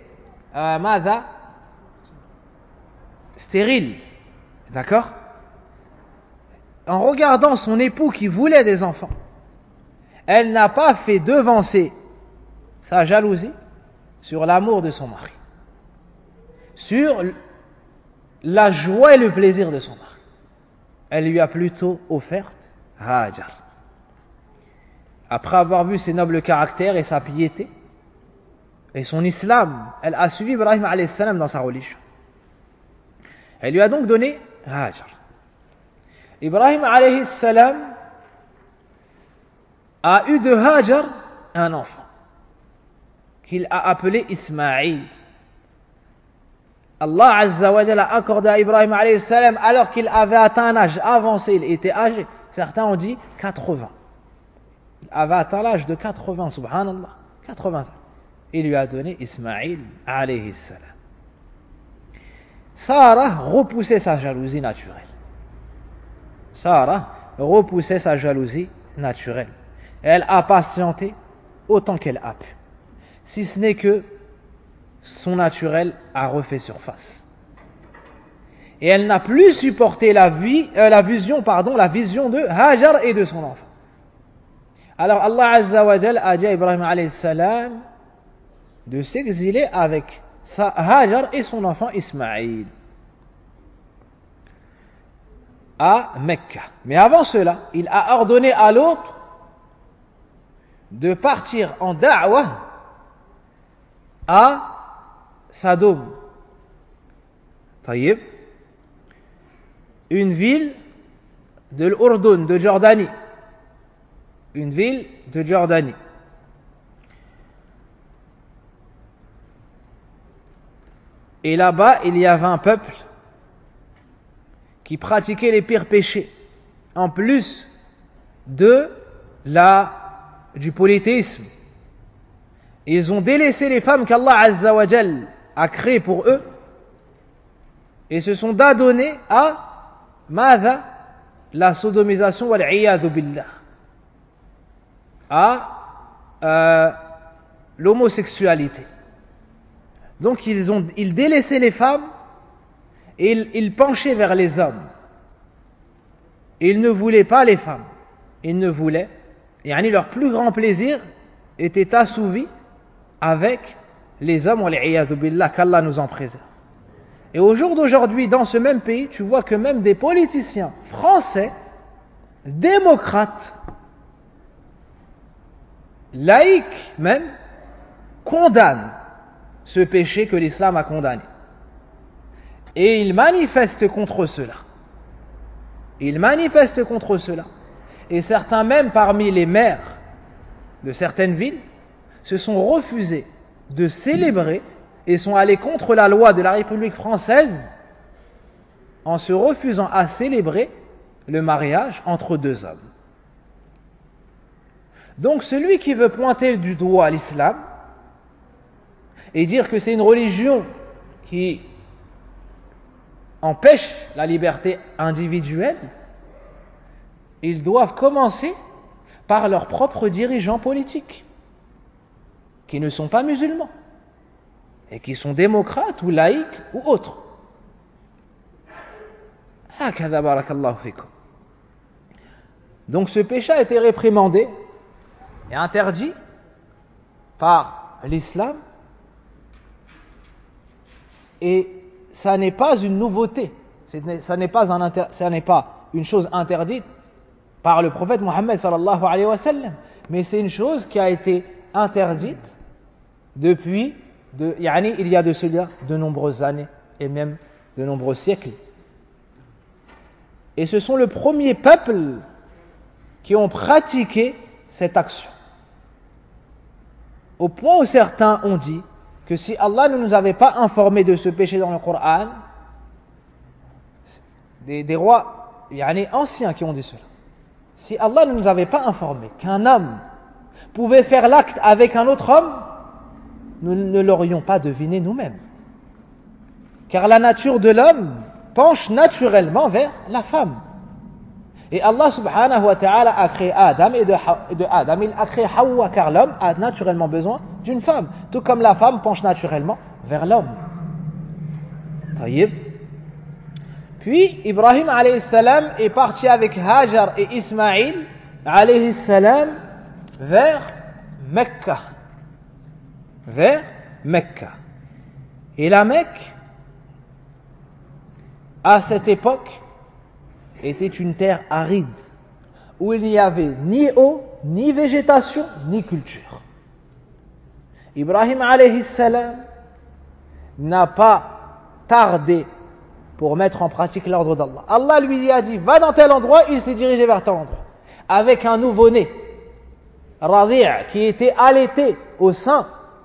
stérile. D'accord? En regardant son époux qui voulait des enfants, elle n'a pas fait devancer sa jalousie sur l'amour de son mari, sur la joie et le plaisir de son mari. Elle lui a plutôt offert Hajar. Après avoir vu ses nobles caractères et sa piété et son islam, elle a suivi Ibrahim alayhi salam dans sa religion. Elle lui a donc donné Hajar. Ibrahim alayhi salam a eu de Hajar un enfant qu'il a appelé Ismaïl. Allah Azza wa Jalla a accordé à Ibrahim alayhi salam alors qu'il avait atteint un âge avancé, il était âgé, certains ont dit 80. Il avait atteint l'âge de 80, subhanallah, 80 ans. Il lui a donné Ismaïl alayhi salam. Sarah repoussait sa jalousie naturelle. Sarah repoussait sa jalousie naturelle. Elle a patienté autant qu'elle a pu. Si ce n'est que son naturel a refait surface. Et elle n'a plus supporté la vision de Hajar et de son enfant. Alors Allah Azza wa Jal a dit à Ibrahim alayhi salam de s'exiler avec Hajar et son enfant Ismaïl à Mecca. Mais avant cela, il a ordonné à l'autre de partir en da'wah à Sadom. Taïb, une ville de l'Urdun, de Jordanie. Une ville de Jordanie. Et là-bas, il y avait un peuple qui pratiquait les pires péchés, en plus du polythéisme. Ils ont délaissé les femmes qu'Allah Azza wa Jal a créées pour eux et se sont adonnés à la sodomisation wal iyadhu billah, à l'homosexualité. Donc ils délaissaient les femmes et ils penchaient vers les hommes. Ils ne voulaient pas les femmes. Ils ne voulaient, leur plus grand plaisir était assouvi avec les hommes, wal iyadhu billah, qu'Allah nous en préserve. Et au jour d'aujourd'hui, dans ce même pays, tu vois que même des politiciens français, démocrates, laïcs même, condamnent ce péché que l'islam a condamné. Et ils manifestent contre cela. Ils manifestent contre cela. Et certains même parmi les maires de certaines villes se sont refusés de célébrer et sont allés contre la loi de la République française en se refusant à célébrer le mariage entre deux hommes. Donc celui qui veut pointer du doigt l'islam et dire que c'est une religion qui empêche la liberté individuelle, ils doivent commencer par leurs propres dirigeants politiques, qui ne sont pas musulmans, et qui sont démocrates ou laïcs ou autres. Donc ce péché a été réprimandé et interdit par l'islam, et ça n'est pas une nouveauté, ça n'est pas une chose interdite par le prophète Mohammed sallallahu alayhi wa sallam, mais c'est une chose qui a été interdite depuis il y a de cela de nombreuses années et même de nombreux siècles. Et ce sont le premier peuple qui ont pratiqué cette action. Au point où certains ont dit que si Allah ne nous avait pas informés de ce péché dans le Coran, des rois anciens qui ont dit cela, si Allah ne nous avait pas informés qu'un homme pouvait faire l'acte avec un autre homme, nous ne l'aurions pas deviné nous-mêmes. Car la nature de l'homme penche naturellement vers la femme. Et Allah subhanahu wa ta'ala a créé Adam, et de Adam il a créé Hawa, car l'homme a naturellement besoin d'une femme, tout comme la femme penche naturellement vers l'homme. Taïb. Puis Ibrahim alayhi salam est parti avec Hajar et Ismaïl alayhi salam vers Mecca. Et la Mecque, à cette époque, était une terre aride, où il n'y avait ni eau, ni végétation, ni culture. Ibrahim alayhi salam n'a pas tardé pour mettre en pratique l'ordre d'Allah. Allah lui a dit, va dans tel endroit, il s'est dirigé vers tel endroit, avec un nouveau-né, Radi', qui était allaité au sein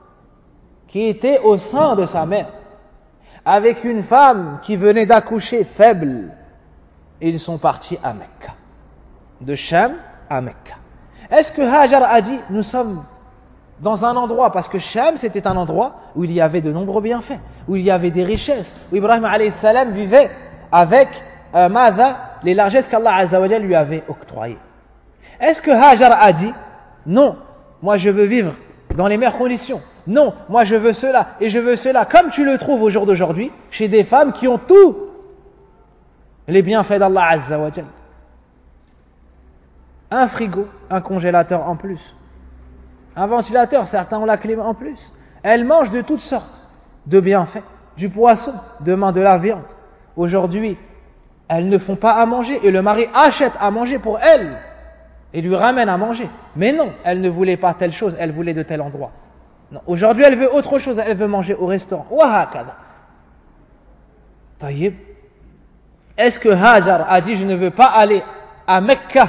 de sa mère, avec une femme qui venait d'accoucher faible. Ils sont partis à Mecca, de Cham à Mecca. Est-ce que Hajar a dit, nous sommes dans un endroit, parce que Cham c'était un endroit où il y avait de nombreux bienfaits, où il y avait des richesses, où Ibrahim alayhi salam vivait avec les largesses qu'Allah Azza wa Jal lui avait octroyées. Est-ce que Hajar a dit non, moi je veux vivre dans les meilleures conditions, non, moi je veux cela et je veux cela, comme tu le trouves au jour d'aujourd'hui chez des femmes qui ont tous les bienfaits d'Allah Azza wa Jal? Un frigo, un congélateur en plus, un ventilateur, certains ont la clim en plus. Elles mangent de toutes sortes de bienfaits, du poisson, demain de la viande. Aujourd'hui, elles ne font pas à manger et le mari achète à manger pour elles et lui ramène à manger. Mais non, elle ne voulait pas telle chose, elle voulait de tel endroit. Non, aujourd'hui, elle veut autre chose, elle veut manger au restaurant. Wahakada. Taïb. Est-ce que Hajar a dit je ne veux pas aller à Mecca,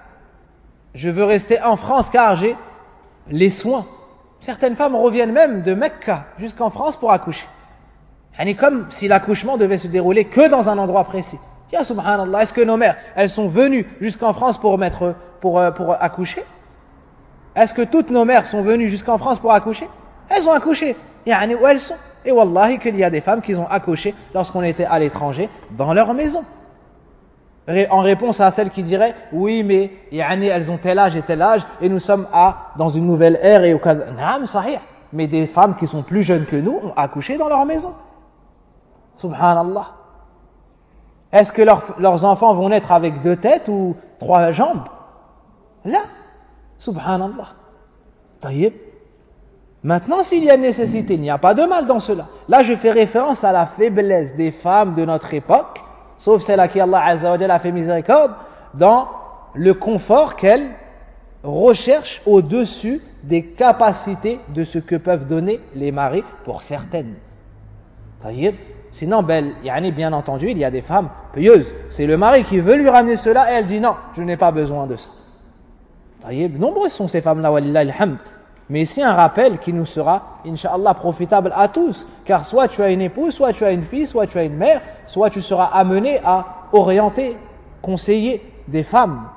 je veux rester en France car j'ai les soins? Certaines femmes reviennent même de Mecca jusqu'en France pour accoucher. Comme si l'accouchement devait se dérouler que dans un endroit précis. Ya subhanallah, est-ce que nos mères, elles sont venues jusqu'en France pour accoucher? Est-ce que toutes nos mères sont venues jusqu'en France pour accoucher? Elles ont accouché. Où elles sont? Et wallahi qu'il y a des femmes qui ont accouché lorsqu'on était à l'étranger, dans leur maison. En réponse à celle qui dirait oui mais elles ont tel âge et tel âge et nous sommes dans une nouvelle ère et au cas sahih, mais des femmes qui sont plus jeunes que nous ont accouché dans leur maison. Subhanallah. Est-ce que leurs enfants vont naître avec 2 têtes ou 3 jambes? Là, subhanallah. Taïb. Maintenant, s'il y a nécessité, il n'y a pas de mal dans cela. Là, je fais référence à la faiblesse des femmes de notre époque, sauf celle à qui Allah Azza wa Jalla a fait miséricorde, dans le confort qu'elles recherchent au-dessus des capacités de ce que peuvent donner les maris pour certaines. Taïb. Sinon, bien entendu, il y a des femmes pieuses. C'est le mari qui veut lui ramener cela et elle dit non, je n'ai pas besoin de ça. Taïb. Nombreuses sont ces femmes-là, walillahi alhamd. Mais ici un rappel qui nous sera, incha'Allah, profitable à tous. Car soit tu as une épouse, soit tu as une fille, soit tu as une mère, soit tu seras amené à orienter, conseiller des femmes.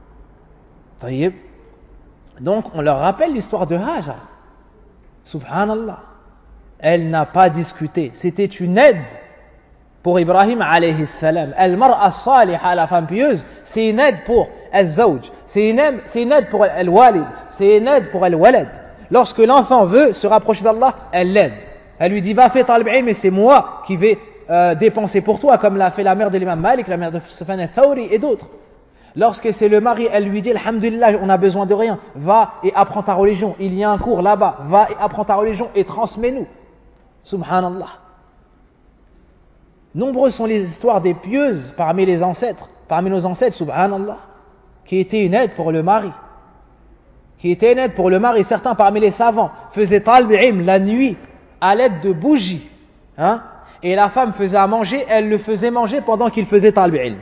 Taïb. Donc on leur rappelle l'histoire de Hajar. Subhanallah. Elle n'a pas discuté. C'était une aide pour Ibrahim alayhi salam. Al-mar'a salihah, la femme pieuse, c'est une aide pour al-zawj. C'est une aide pour al-walid. C'est une aide pour al-walad. Lorsque l'enfant veut se rapprocher d'Allah, elle l'aide. Elle lui dit, va faire talib ilm, mais c'est moi qui vais dépenser pour toi, comme l'a fait la mère de l'imam Malik, la mère de Sufyan al-Thawri et d'autres. Lorsque c'est le mari, elle lui dit, alhamdulillah, on n'a besoin de rien. Va et apprends ta religion. Il y a un cours là-bas. Va et apprends ta religion et transmets-nous. Subhanallah. Nombreuses sont les histoires des pieuses parmi nos ancêtres, subhanallah, qui étaient une aide pour le mari. Certains parmi les savants faisaient talb ilm la nuit à l'aide de bougies. Et la femme faisait à manger, elle le faisait manger pendant qu'il faisait talb ilm.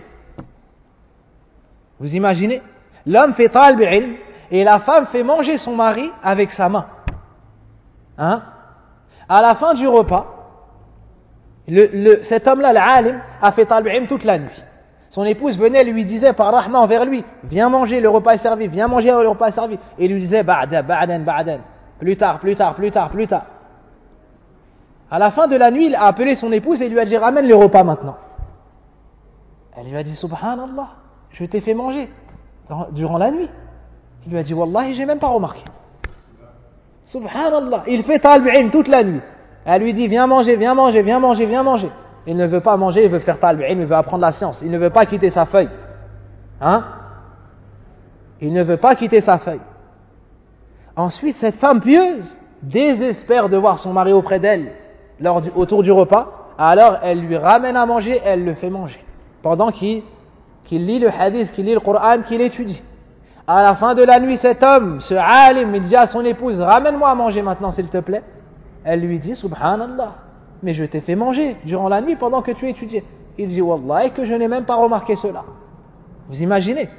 Vous imaginez? L'homme fait talb ilm et la femme fait manger son mari avec sa main. À la fin du repas, cet homme-là, l'alim, a fait talb ilm toute la nuit. Son épouse venait et lui disait par rahma envers lui, viens manger, le repas est servi, viens manger, le repas est servi. Et il lui disait, ba'dan, plus tard. À la fin de la nuit, il a appelé son épouse et lui a dit, ramène le repas maintenant. Elle lui a dit, subhanallah, je t'ai fait manger durant la nuit. Il lui a dit, wallahi, j'ai même pas remarqué. Subhanallah, il fait talb ilm toute la nuit. Elle lui dit, viens manger. Il ne veut pas manger, il veut faire talb ilm, il veut apprendre la science. Il ne veut pas quitter sa feuille. Il ne veut pas quitter sa feuille. Ensuite, cette femme pieuse désespère de voir son mari auprès d'elle autour du repas. Alors, elle lui ramène à manger, elle le fait manger. Pendant qu'il lit le hadith, qu'il lit le Coran, qu'il étudie. À la fin de la nuit, cet homme, ce alim, il dit à son épouse, ramène-moi à manger maintenant, s'il te plaît. Elle lui dit, subhanallah, mais je t'ai fait manger durant la nuit pendant que tu étudiais. Il dit, wallahi, que je n'ai même pas remarqué cela. Vous imaginez?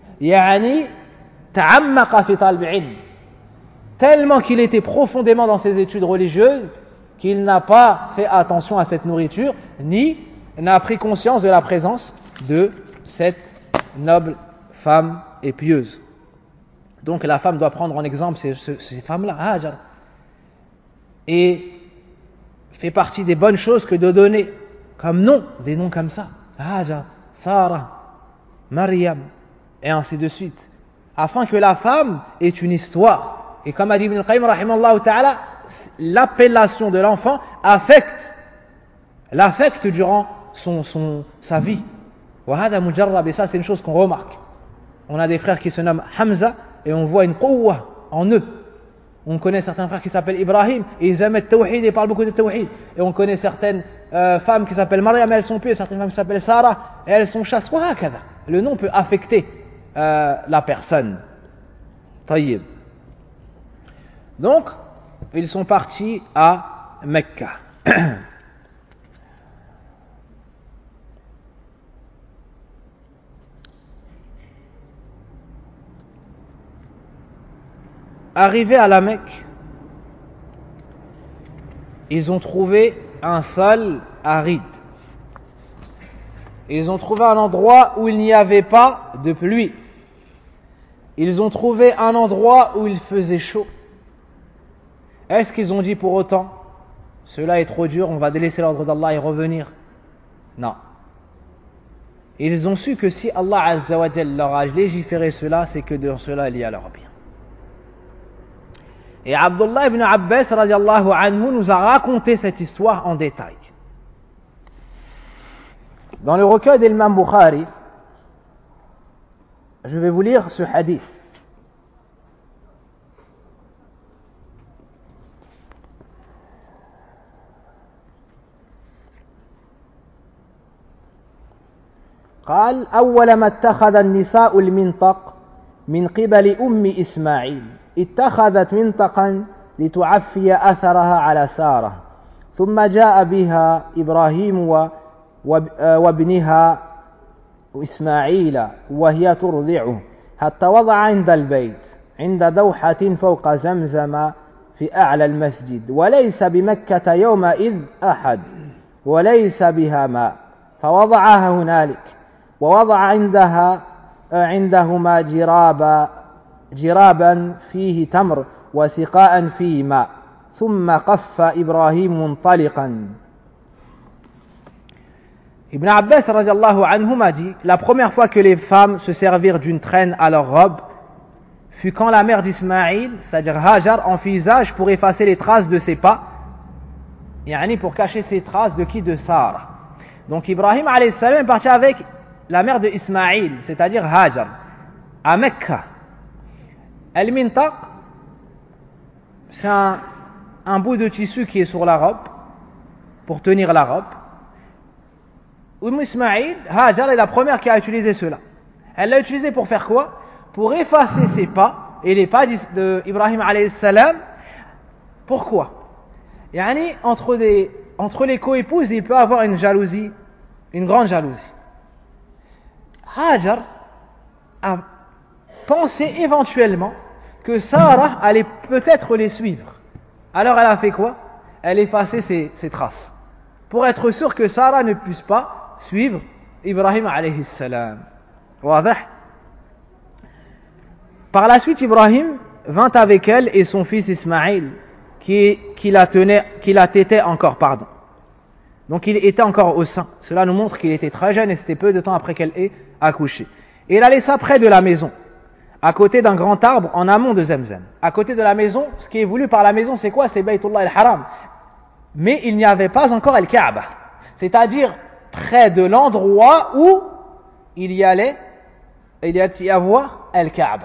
Ta'ammaqa fi talb ilm. Tellement qu'il était profondément dans ses études religieuses, qu'il n'a pas fait attention à cette nourriture, ni n'a pris conscience de la présence de cette noble femme et pieuse. Donc la femme doit prendre en exemple ces femmes-là, Hajar. Et fait partie des bonnes choses que de donner comme nom, des noms comme ça, Hajar, Sarah, Maryam, et ainsi de suite. Afin que la femme ait une histoire. Et comme a dit Ibn al-Qayyim, rahimallahu ta'ala, l'appellation de l'enfant l'affecte durant sa vie. Wahada mujarrab, et ça c'est une chose qu'on remarque. On a des frères qui se nomment Hamza, et on voit une quwwa en eux. On connaît certains frères qui s'appellent Ibrahim, et ils aiment le tawhid et parlent beaucoup de tawhid. Et on connaît certaines femmes qui s'appellent Maryam, elles sont pieuses, certaines femmes qui s'appellent Sarah, et elles sont chasses. Le nom peut affecter la personne. Tayyib. Donc, ils sont partis à Mecca. Arrivés à la Mecque, ils ont trouvé un sol aride. Ils ont trouvé un endroit où il n'y avait pas de pluie. Ils ont trouvé un endroit où il faisait chaud. Est-ce qu'ils ont dit pour autant, cela est trop dur, on va délaisser l'ordre d'Allah et revenir? Non. Ils ont su que si Allah Azza wa Jal leur a légiféré cela, c'est que dans cela il y a leur bien. Et Abdullah ibn Abbas radiallahu anhu nous a raconté cette histoire en détail. Dans le recueil d'Imam Bukhari, je vais vous lire ce hadith. قال أول ما اتخذ النساء المنطق من قبل إسماعيل اتخذت منطقا لتعفي أثرها على سارة ثم جاء بها إبراهيم وابنها إسماعيل وهي ترضعه حتى وضع عند البيت عند دوحة فوق زمزم في أعلى المسجد وليس بمكة يومئذ أحد وليس بها ماء فوضعها هنالك ووضع عندهما جرابا فيه تمر وسقاء فيه ماء ثم قف إبراهيم منطلقا. Ibn Abbas radiallahu anhu m'a dit, la première fois que les femmes se servirent d'une traîne à leur robe fut quand la mère d'Ismaïl, c'est-à-dire Hajar, en fit usage pour effacer les traces de ses pas, pour cacher ses traces de qui? De Sarah. Donc Ibrahim alayhi salam est parti avec la mère de Ismaïl, c'est-à-dire Hajar, à Mecca. Al-Mintaq, c'est un bout de tissu qui est sur la robe, pour tenir la robe. Ismaïl, Hajar est la première qui a utilisé cela. Elle l'a utilisé pour faire quoi? Pour effacer ses pas, et les pas d'Ibrahim alayhi salam. Pourquoi? Entre les coépouses, il peut y avoir une jalousie, une grande jalousie. Hajar a pensé éventuellement que Sarah allait peut-être les suivre. Alors elle a fait quoi? Elle a effacé ses traces, pour être sûre que Sarah ne puisse pas suivre Ibrahim alayhi salam. Par la suite, Ibrahim vint avec elle et son fils Ismaïl, qui la tétait encore, Donc il était encore au sein. Cela nous montre qu'il était très jeune et c'était peu de temps après qu'elle ait accouché. Et il la laissa près de la maison, à côté d'un grand arbre en amont de Zamzam. À côté de la maison, ce qui est voulu par la maison, c'est quoi? C'est Baytullah al-Haram. Mais il n'y avait pas encore al-Kaaba. C'est-à-dire près de l'endroit où il y allait y avoir al-Kaaba.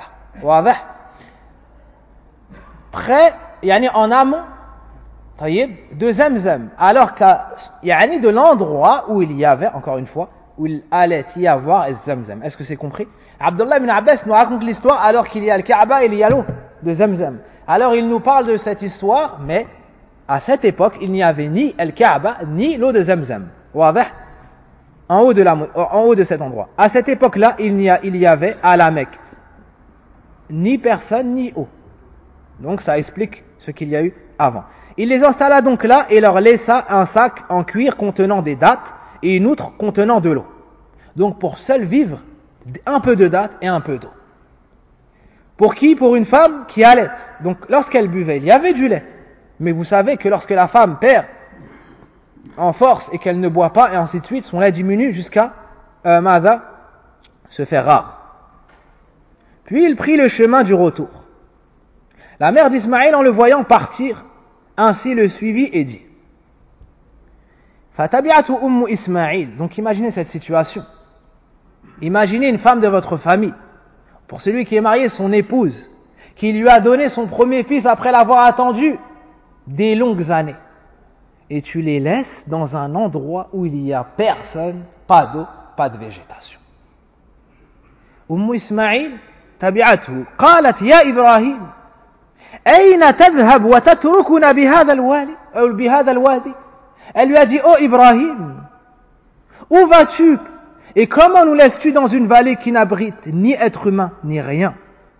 Près, en amont, de Zamzam. Alors que, de l'endroit où il y avait, encore une fois, où il allait y avoir Zamzam. Est-ce que c'est compris? Abdullah ibn Abbas nous raconte l'histoire alors qu'il y a le Kaaba et il y a l'eau de Zamzam. Alors il nous parle de cette histoire, mais à cette époque, il n'y avait ni le Kaaba ni l'eau de Zamzam. En haut de cet endroit. À cette époque-là, il y avait à la Mecque ni personne ni eau. Donc ça explique ce qu'il y a eu avant. Il les installa donc là et leur laissa un sac en cuir contenant des dattes et une outre contenant de l'eau. Donc pour seul vivre, un peu de dattes et un peu d'eau. Pour qui? Pour une femme qui allait. Donc lorsqu'elle buvait, il y avait du lait. Mais vous savez que lorsque la femme perd en force et qu'elle ne boit pas et ainsi de suite, son lait diminue jusqu'à se faire rare. Puis il prit le chemin du retour. La mère d'Ismaïl, en le voyant partir, ainsi le suivit et dit: Fatabi'atu ummu Ismaïl. Donc imaginez cette situation. Imaginez une femme de votre famille, pour celui qui est marié, son épouse, qui lui a donné son premier fils après l'avoir attendu des longues années. Et tu les laisses dans un endroit où il n'y a personne, pas d'eau, pas de végétation. Ummu Ismaïl tabi'atu qalat ya Ibrahim ayna tadhhab wa tatrukuna bihadha al-wadi. Elle lui a dit: oh Ibrahim, où vas-tu et comment nous laisses-tu dans une vallée qui n'abrite ni être humain ni rien?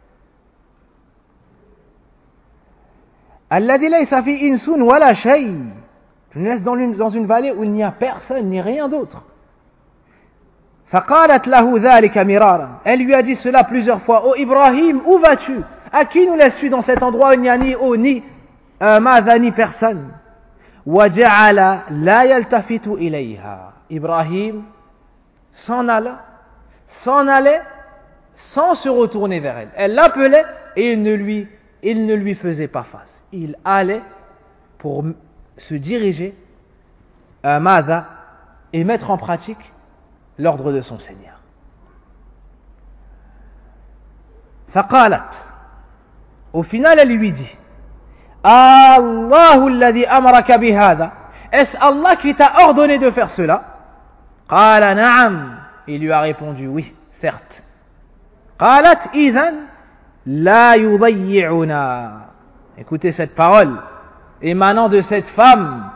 Alladhi laysa fi insun wala shay. Tu nous laisses dans une vallée où il n'y a personne ni rien d'autre. فقالت له ذلك مرارا. Elle lui a dit cela plusieurs fois: oh Ibrahim, où vas-tu? À qui nous laisses-tu dans cet endroit où il n'y a ni eau, ni madha, ni personne? وجعل لا يلتفت إليها. Ibrahim s'en allait sans se retourner vers elle. Elle l'appelait et il ne lui faisait pas face. Il allait pour se diriger madha et mettre en pratique l'ordre de son Seigneur. فقالت. Au final, elle lui dit: Allahu alladhi amaraka bihada. Est-ce Allah qui t'a ordonné de faire cela? Qala na'am. Il lui a répondu: oui, certes. Qalat idhan la yudayyi'una. Écoutez cette parole émanant de cette femme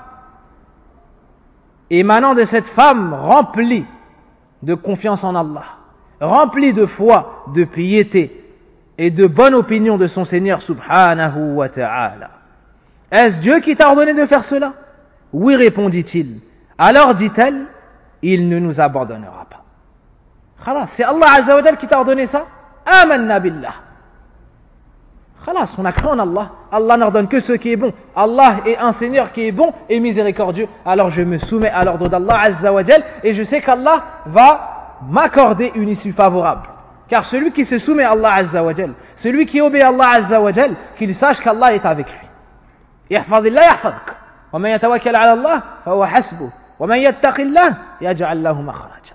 remplie de confiance en Allah, remplie de foi, de piété et de bonne opinion de son Seigneur subhanahu wa ta'ala. Est-ce Dieu qui t'a ordonné de faire cela? Oui, répondit-il. Alors dit-elle: il ne nous abandonnera pas. Khalas, c'est Allah Azza wa Jal qui t'a ordonné ça? Amanna billah. Khalas, on a cru en Allah. Allah n'ordonne que ce qui est bon. Allah est un Seigneur qui est bon et miséricordieux. Alors je me soumets à l'ordre d'Allah Azza wa Jal et je sais qu'Allah va m'accorder une issue favorable. Car celui qui se soumet à Allah Azza wa Jal, celui qui obéit à Allah Azza wa Jal, qu'il sache qu'Allah est avec lui. Yahfadillah yahfadk. Wa man yatawakkal ala Allah, fa huwa hasbuh. Wa man yattaqillah, yaj'al lahu makhraja.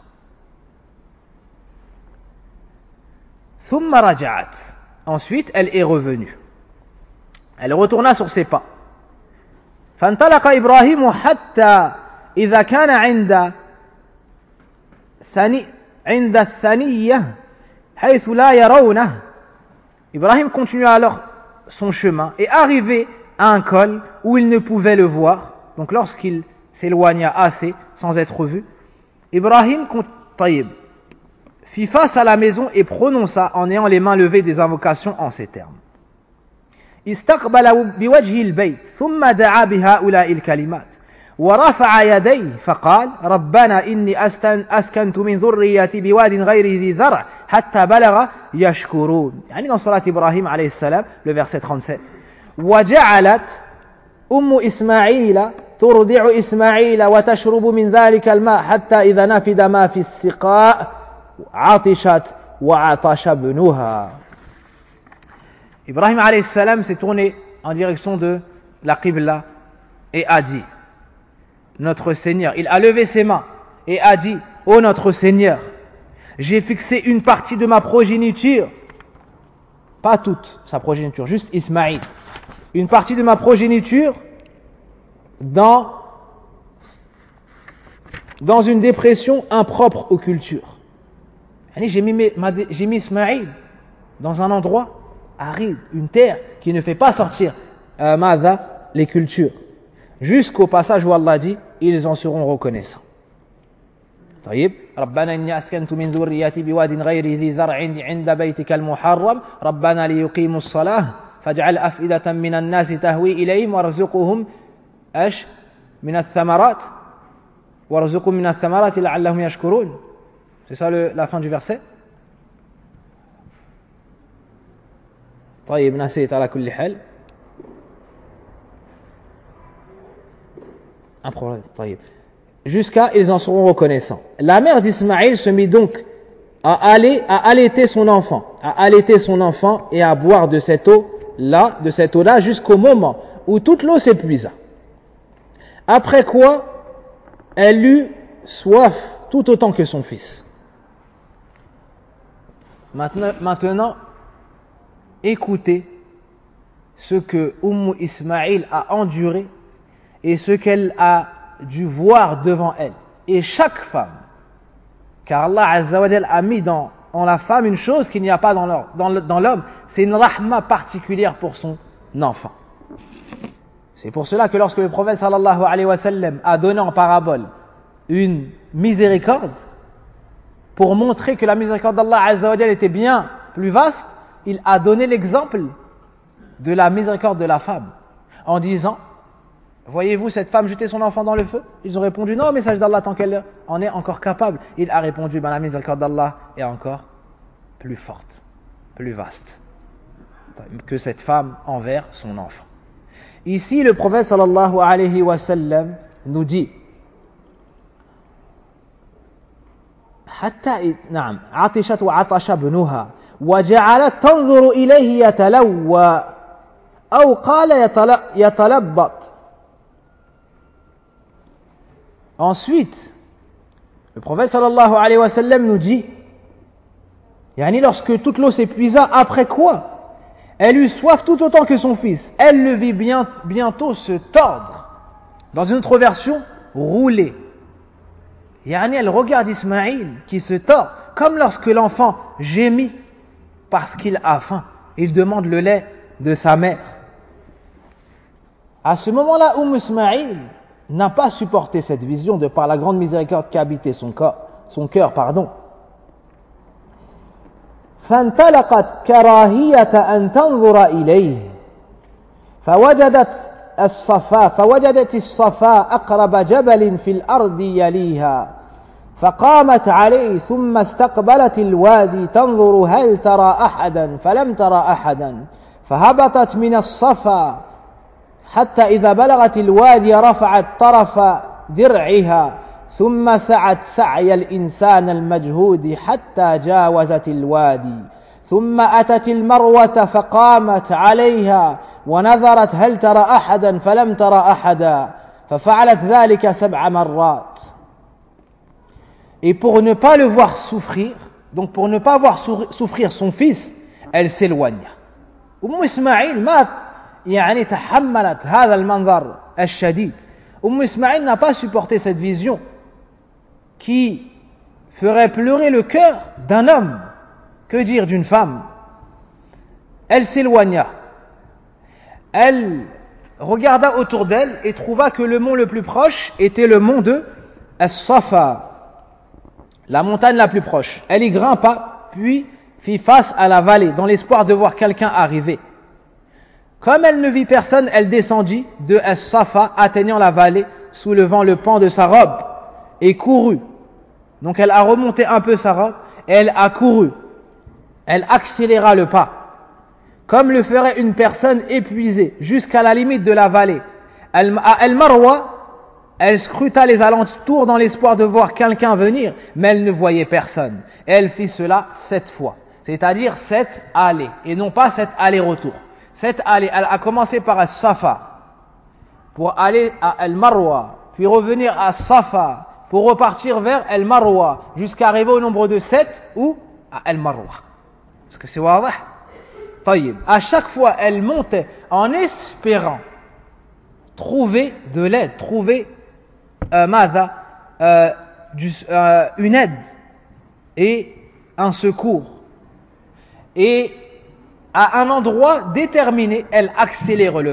Thumma raja'at. Ensuite, elle est revenue. Elle retourna sur ses pas. فانطلق إبراهيم حتى إذا كان عند الثنية حيث لا يرونه. Ibrahim continua alors son chemin et arrivé à un col où il ne pouvait le voir. Donc lorsqu'il s'éloigna assez sans être vu, Ibrahim fit face à la maison et prononça en ayant les mains levées des invocations en ces termes: استقبل بوجه البيت ثم دعا بهؤلاء الكلمات ورفع يديه فقال ربنا إني أسكنت من ذريتي بواد غير ذي ذرع حتى بلغ يشكرون. يعني dans surat Ibrahim alayhi salam, le verset 37. وجعلت أم إسماعيل ترضع إسماعيل وتشرب من ذلك الماء حتى إذا نفد ما في السقاء عطشت وعطش ابنها. Ibrahim alayhi salam s'est tourné en direction de la Qibla et a dit: notre Seigneur, il a levé ses mains et a dit: ô notre Seigneur, j'ai fixé une partie de ma progéniture, pas toute sa progéniture, juste Ismaïl, une partie de ma progéniture dans une dépression impropre aux cultures. J'ai mis Ismaïl dans un endroit aride, une terre qui ne fait pas sortir les cultures, jusqu'au passage où Allah dit: ils en seront reconnaissants. طيب ربنا إني أسكنت من ذريتي بواد غير ذي ذرع عند بيتك المحرم ربنا ليقيموا الصلاة فاجعل أفئدة من الناس تهوي إليهم وارزقهم من الثمرات لعلهم يشكرون. C'est ça la fin du verset. طيب نسيت على كل حال. Un problème. طيب. Jusqu'à ils en seront reconnaissants. La mère d'Ismaïl se mit donc à allaiter son enfant et à boire de cette eau-là jusqu'au moment où toute l'eau s'épuisa. Après quoi, elle eut soif tout autant que son fils. Maintenant, écoutez ce que Ismaïl a enduré et ce qu'elle a dû voir devant elle. Et chaque femme, car Allah Azza wa Jal a mis en la femme une chose qu'il n'y a pas dans l'homme, c'est une rahma particulière pour son enfant. C'est pour cela que lorsque le prophète sallallahu alayhi wa sallam a donné en parabole une miséricorde, pour montrer que la miséricorde d'Allah Azza wa Jal était bien plus vaste, il a donné l'exemple de la miséricorde de la femme, en disant: voyez-vous cette femme jeter son enfant dans le feu? Ils ont répondu: non, message d'Allah, tant qu'elle en est encore capable. Il a répondu: la miséricorde d'Allah est encore plus forte, plus vaste que cette femme envers son enfant. Ici, le prophète sallallahu alayhi wa sallam nous dit: حتى نعم عطشت وعطش ابنها وجعلت تنظر إليه يتلوى أو قال يتلبط. Ensuite, le prophète sallallahu alayhi wa sallam nous dit, lorsque toute l'eau s'épuisa, après quoi elle eut soif tout autant que son fils. Elle le vit bientôt se tordre. Dans une autre version, rouler. Elle regarde Ismaïl qui se tord, comme lorsque l'enfant gémit parce qu'il a faim. Il demande le lait de sa mère. À ce moment-là, Ismaïl n'a pas supporté cette vision de par la grande miséricorde qui habitait son cœur. فانطلقت كراهية أن تنظر إليه فوجدت الصفا أقرب جبل في الأرض يليها فقامت عليه ثم استقبلت الوادي تنظر هل ترى أحدا فلم ترى أحدا فهبطت من الصفا حتى إذا بلغت الوادي رفعت طرف درعها ثم سعت سعي الإنسان المجهود حتى جاوزت الوادي ثم أتت المروة فقامت عليها ونظرت هل ترى أحدا فلم ترى أحدا ففعلت ذلك 7 مرات. Et pour ne pas le voir souffrir, donc pour ne pas voir souffrir son fils, elle s'éloigna. Ismaïl تحملت هذا المنظر الشديد. Ismaïl n'a pas supporté cette vision qui ferait pleurer le cœur d'un homme, que dire d'une femme. Elle s'éloigna. Elle regarda autour d'elle et trouva que le mont le plus proche était le mont de As-Safa, la montagne la plus proche. Elle y grimpa, puis fit face à la vallée, dans l'espoir de voir quelqu'un arriver. Comme elle ne vit personne, elle descendit de As-Safa, atteignant la vallée, soulevant le pan de sa robe, et courut. Donc elle a remonté un peu sa robe, et elle a couru. Elle accéléra le pas, comme le ferait une personne épuisée, jusqu'à la limite de la vallée. À Al-Marwa, elle scruta les alentours dans l'espoir de voir quelqu'un venir, mais elle ne voyait personne. Elle fit cela 7 fois, c'est-à-dire 7 allées, et non pas 7 allers-retours. Cette allée, elle a commencé par As-Safa, pour aller à Al-Marwa, puis revenir à Safa, pour repartir vers Al-Marwa, jusqu'à arriver au nombre de 7, ou à Al-Marwa. Est-ce que c'est wadah? Taïb. À chaque fois, elle montait en espérant trouver de l'aide, trouver une aide et un secours. Et à un endroit déterminé, elle accélérait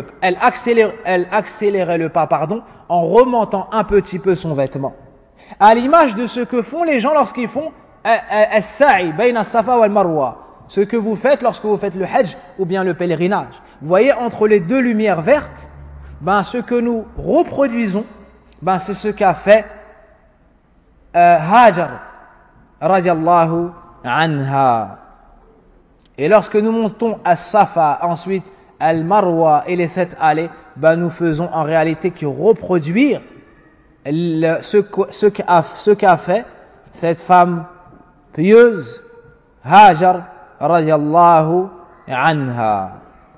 le pas, en remontant un petit peu son vêtement. À l'image de ce que font les gens lorsqu'ils font as-sa'i bayna as-safa wal marwa, ce que vous faites lorsque vous faites le hajj ou bien le pèlerinage. Vous voyez entre les deux lumières vertes, ce que nous reproduisons, c'est ce qu'a fait Hajar radiallahu anha. Et lorsque nous montons à Safa, ensuite Al-Marwa et les 7 allées, nous faisons en réalité que reproduire ce qu'a fait cette femme pieuse, Hajar radiallahu anha.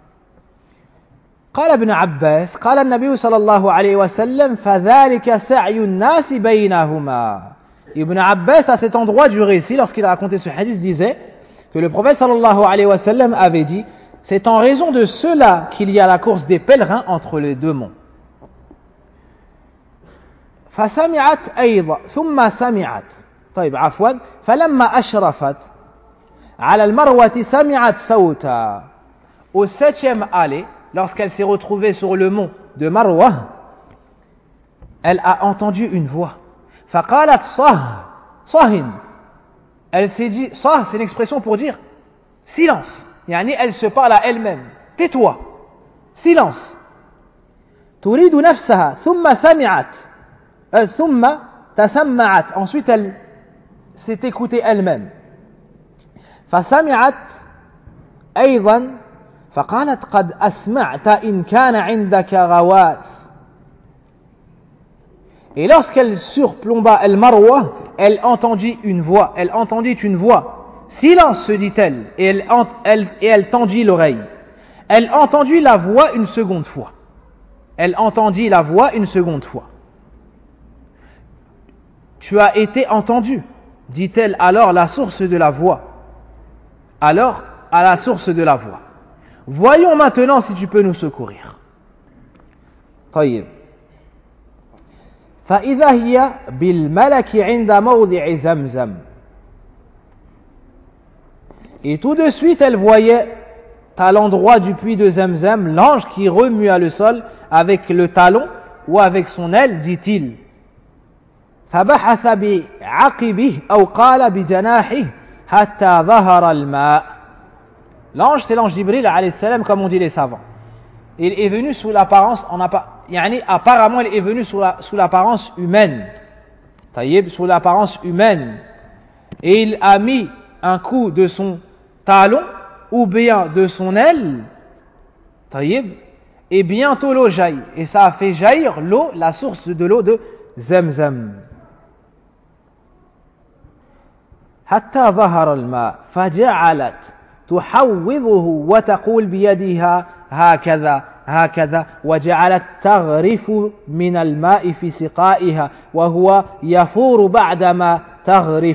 قال ابن عباس قال النبي صلى الله عليه وسلم فذلك سعي الناس بينهما. Ibn Abbas, à cet endroit du récit, lorsqu'il a raconté ce hadith, disait que le prophète sallallahu alayhi wa sallam avait dit: c'est en raison de cela qu'il y a la course des pèlerins entre les deux monts. فسمعت أيضا ثم سمعت طيب عفوا فلما أشرفت على المروة سمعت صوتا. Au septième allée, lorsqu'elle s'est retrouvée sur le mont de Marwa, elle a entendu une voix. فقالت صه. Elle s'est dit, صه, c'est une expression pour dire silence. يعني elle se parle à elle-même. Tais-toi. Silence. تريد نفسها ثم سمعت ثم تسمعت. Ensuite elle s'est écoutée elle-même. فسمعت أيضا فقالت قد أسمعت إن كان عندك غواث. Et lorsqu'elle surplomba Al-Marwa, elle entendit une voix. Silence, se dit-elle, et elle tendit l'oreille. Elle entendit la voix une seconde fois. Tu as été entendu, dit-elle alors à la source de la voix. Voyons maintenant si tu peux nous secourir. طيب. فإذا هي بالملك عند موضع زمزم. Et tout de suite elle voyait à l'endroit du puits de Zamzam l'ange qui remua le sol avec le talon ou avec son aile, dit-il. فبحث بعقبه أو قال بجناحه حتى ظهر الماء. L'ange, c'est l'ange Jibril alayhi salam, comme on dit les savants. Il est venu sous l'apparence, apparemment il est venu sous l'apparence humaine. Taïb, sous l'apparence humaine. Et il a mis un coup de son talon ou bien de son aile. Taïb. Et bientôt l'eau jaillit. Et ça a fait jaillir l'eau, la source de l'eau de Zamzam. حتى ظهر الماء فجعلت تحوضه وتقول بيدها هكذا وجعلت تغرف من الماء في سقائها وهو يفور بعدما تغرف.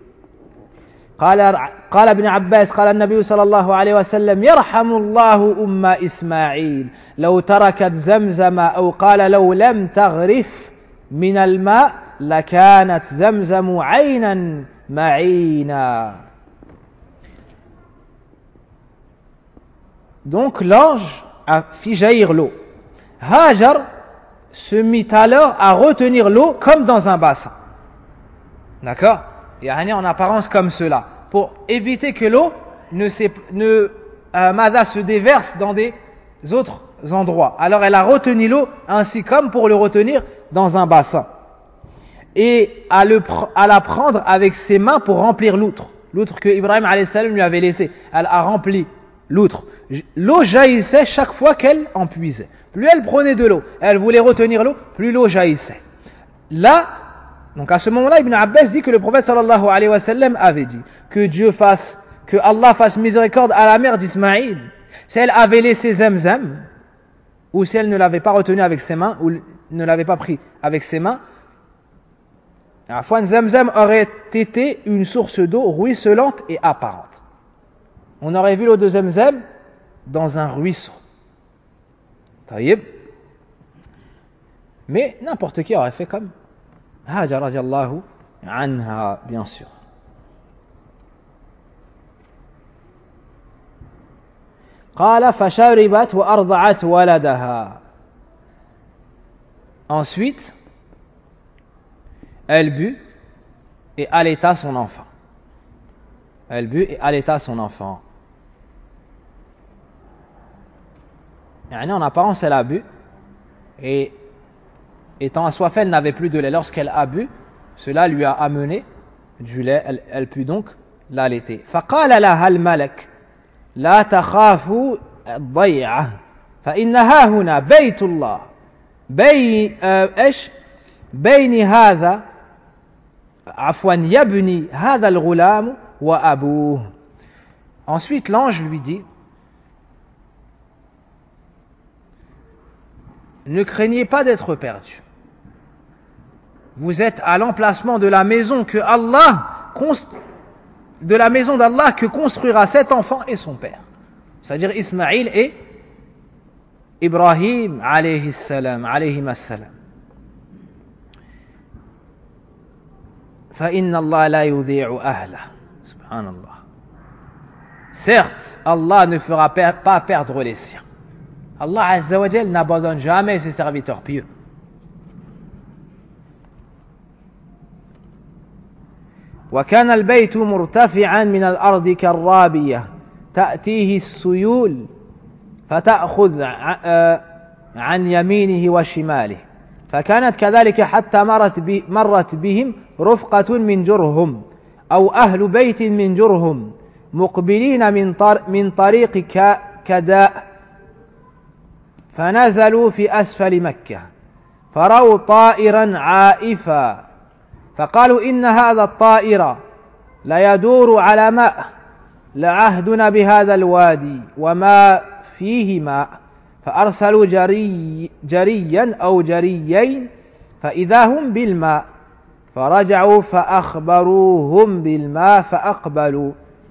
قال ابن عباس قال النبي صلى الله عليه وسلم يرحم الله أم إسماعيل لو تركت زمزم أو قال لو لم تغرف من الماء لكانت زمزم عينا معينا. Donc l'ange a fait jaillir l'eau. Hajar se mit alors à retenir l'eau comme dans un bassin. D'accord? En apparence comme cela. Pour éviter que l'eau se déverse dans des autres endroits. Alors elle a retenu l'eau ainsi comme pour le retenir dans un bassin. Et à la prendre avec ses mains pour remplir l'outre. L'outre que Ibrahim alayhi salam lui avait laissé. Elle a rempli l'outre. L'eau jaillissait chaque fois qu'elle en puisait. Plus elle prenait de l'eau, elle voulait retenir l'eau, plus l'eau jaillissait. Là, donc à ce moment-là, Ibn Abbas dit que le prophète sallallahu alayhi wa sallam avait dit que Allah fasse miséricorde à la mère d'Ismaïl, si elle avait laissé Zamzam, ou si elle ne l'avait pas retenu avec ses mains, ou ne l'avait pas pris avec ses mains, Zamzam aurait été une source d'eau ruisselante et apparente. On aurait vu l'eau de Zamzam dans un ruisseau. Taïb. Mais n'importe qui aurait fait comme Hajar radiallahu anha, bien sûr. قال فشربت وأرضعت ولدها. Ensuite, elle but et allaita son enfant. En apparence, elle a bu, et étant assoiffée, elle n'avait plus de lait. Lorsqu'elle a bu, cela lui a amené du lait, elle put donc l'allaiter. فقال لها الملك لا تخافوا الضيعة فإنها هنا بيت الله بين هذا Afwan yabni hadha al-ghulam wa abouh. Ensuite, l'ange lui dit, ne craignez pas d'être perdu. Vous êtes à l'emplacement de la maison que de la maison d'Allah que construira cet enfant et son père. C'est-à-dire Ismaïl et Ibrahim alayhi salam, alayhim as-salam. فإن الله لا يضيع أهله. Subhanallah. Certes, Allah ne fera pas perdre les siens. Allah Azza wa Jal n'abandonne jamais ses serviteurs pieux. وكان البيت مرتفعا من الأرض كالرابية تأتيه السيول فتأخذ عن يمينه وشماله فكانت كذلك حتى مرت بهم رفقة من جرهم أو أهل بيت من جرهم مقبلين من طريق كداء فنزلوا في أسفل مكة فرأوا طائرا عائفا فقالوا إن هذا الطائر لا يدور على ماء لعهدنا بهذا الوادي وما فيه ماء فأرسلوا جريا أو جريين فإذا هم بالماء فرجعوا فأخبروهم بالماء فأقبلوا.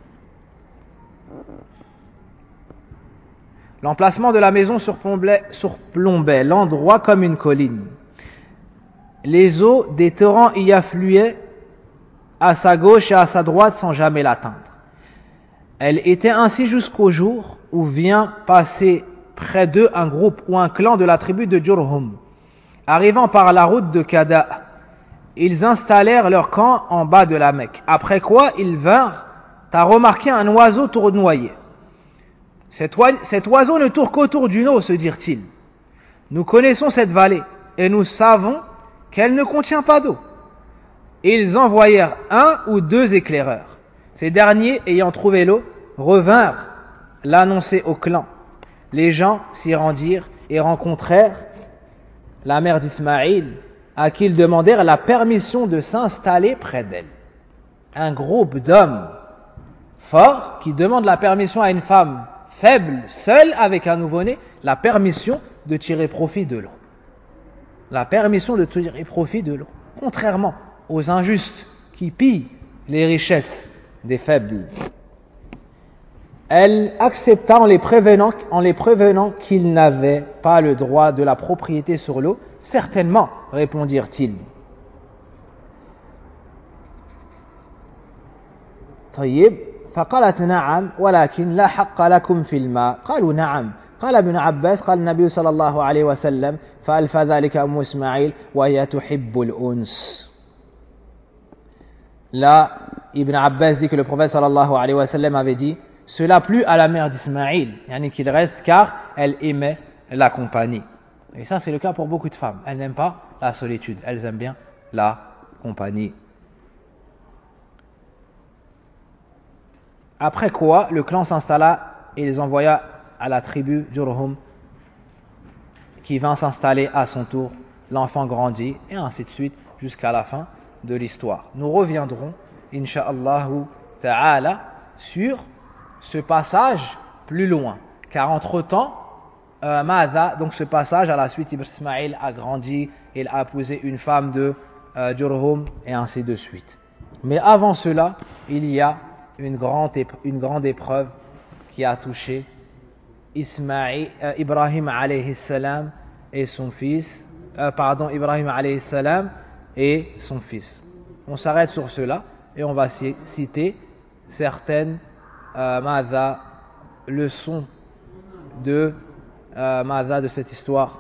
L'emplacement de la maison surplombait l'endroit comme une colline. Les eaux des torrents y affluaient à sa gauche et à sa droite sans jamais l'atteindre. Elle était ainsi jusqu'au jour où vient passer près d'eux un groupe ou un clan de la tribu de Jurhum. Arrivant par la route de Kada, ils installèrent leur camp en bas de la Mecque. Après quoi, ils vinrent à remarquer un oiseau tournoyer. Cet oiseau ne tourne qu'autour d'une eau, se dirent-ils. Nous connaissons cette vallée et nous savons qu'elle ne contient pas d'eau. Ils envoyèrent 1 ou 2 éclaireurs. Ces derniers, ayant trouvé l'eau, revinrent l'annoncer au clan. Les gens s'y rendirent et rencontrèrent la mère d'Ismaïl, à qui ils demandèrent la permission de s'installer près d'elle. Un groupe d'hommes forts qui demandent la permission à une femme faible, seule avec un nouveau-né, la permission de tirer profit de l'eau. La permission de tirer profit de l'eau. Contrairement aux injustes qui pillent les richesses des faibles. Elle accepta en les prévenant qu'ils n'avaient pas le droit de la propriété sur l'eau. Certainement, répondirent-ils. طيب فقالت نعم ولكن لا حق لكم في الماء قالوا نعم قال ابن عباس قال النبي صلى الله عليه وسلم فألف ذلك أم إسماعيل وهي تحب الأنس. Là, Ibn Abbas dit que le prophète sallallahu alayhi wa sallam avait dit cela plut à la mère d'Ismaïl, yani qu'il reste car elle aimait la compagnie. Et ça c'est le cas pour beaucoup de femmes. Elles n'aiment pas la solitude, elles aiment bien la compagnie. Après quoi, le clan s'installa et les envoya à la tribu Jurhum qui vint s'installer à son tour. L'enfant grandit et ainsi de suite jusqu'à la fin de l'histoire. Nous reviendrons, insha'Allah ta'ala, sur ce passage plus loin. Car entre-temps, donc ce passage, à la suite, Ismaïl a grandi, il a épousé une femme de Jurhum et ainsi de suite. Mais avant cela, il y a une grande épreuve qui a touché Ibrahim alayhi salam et son fils, Ibrahim alayhi salam et son fils. On s'arrête sur cela et on va citer certaines leçons de cette histoire.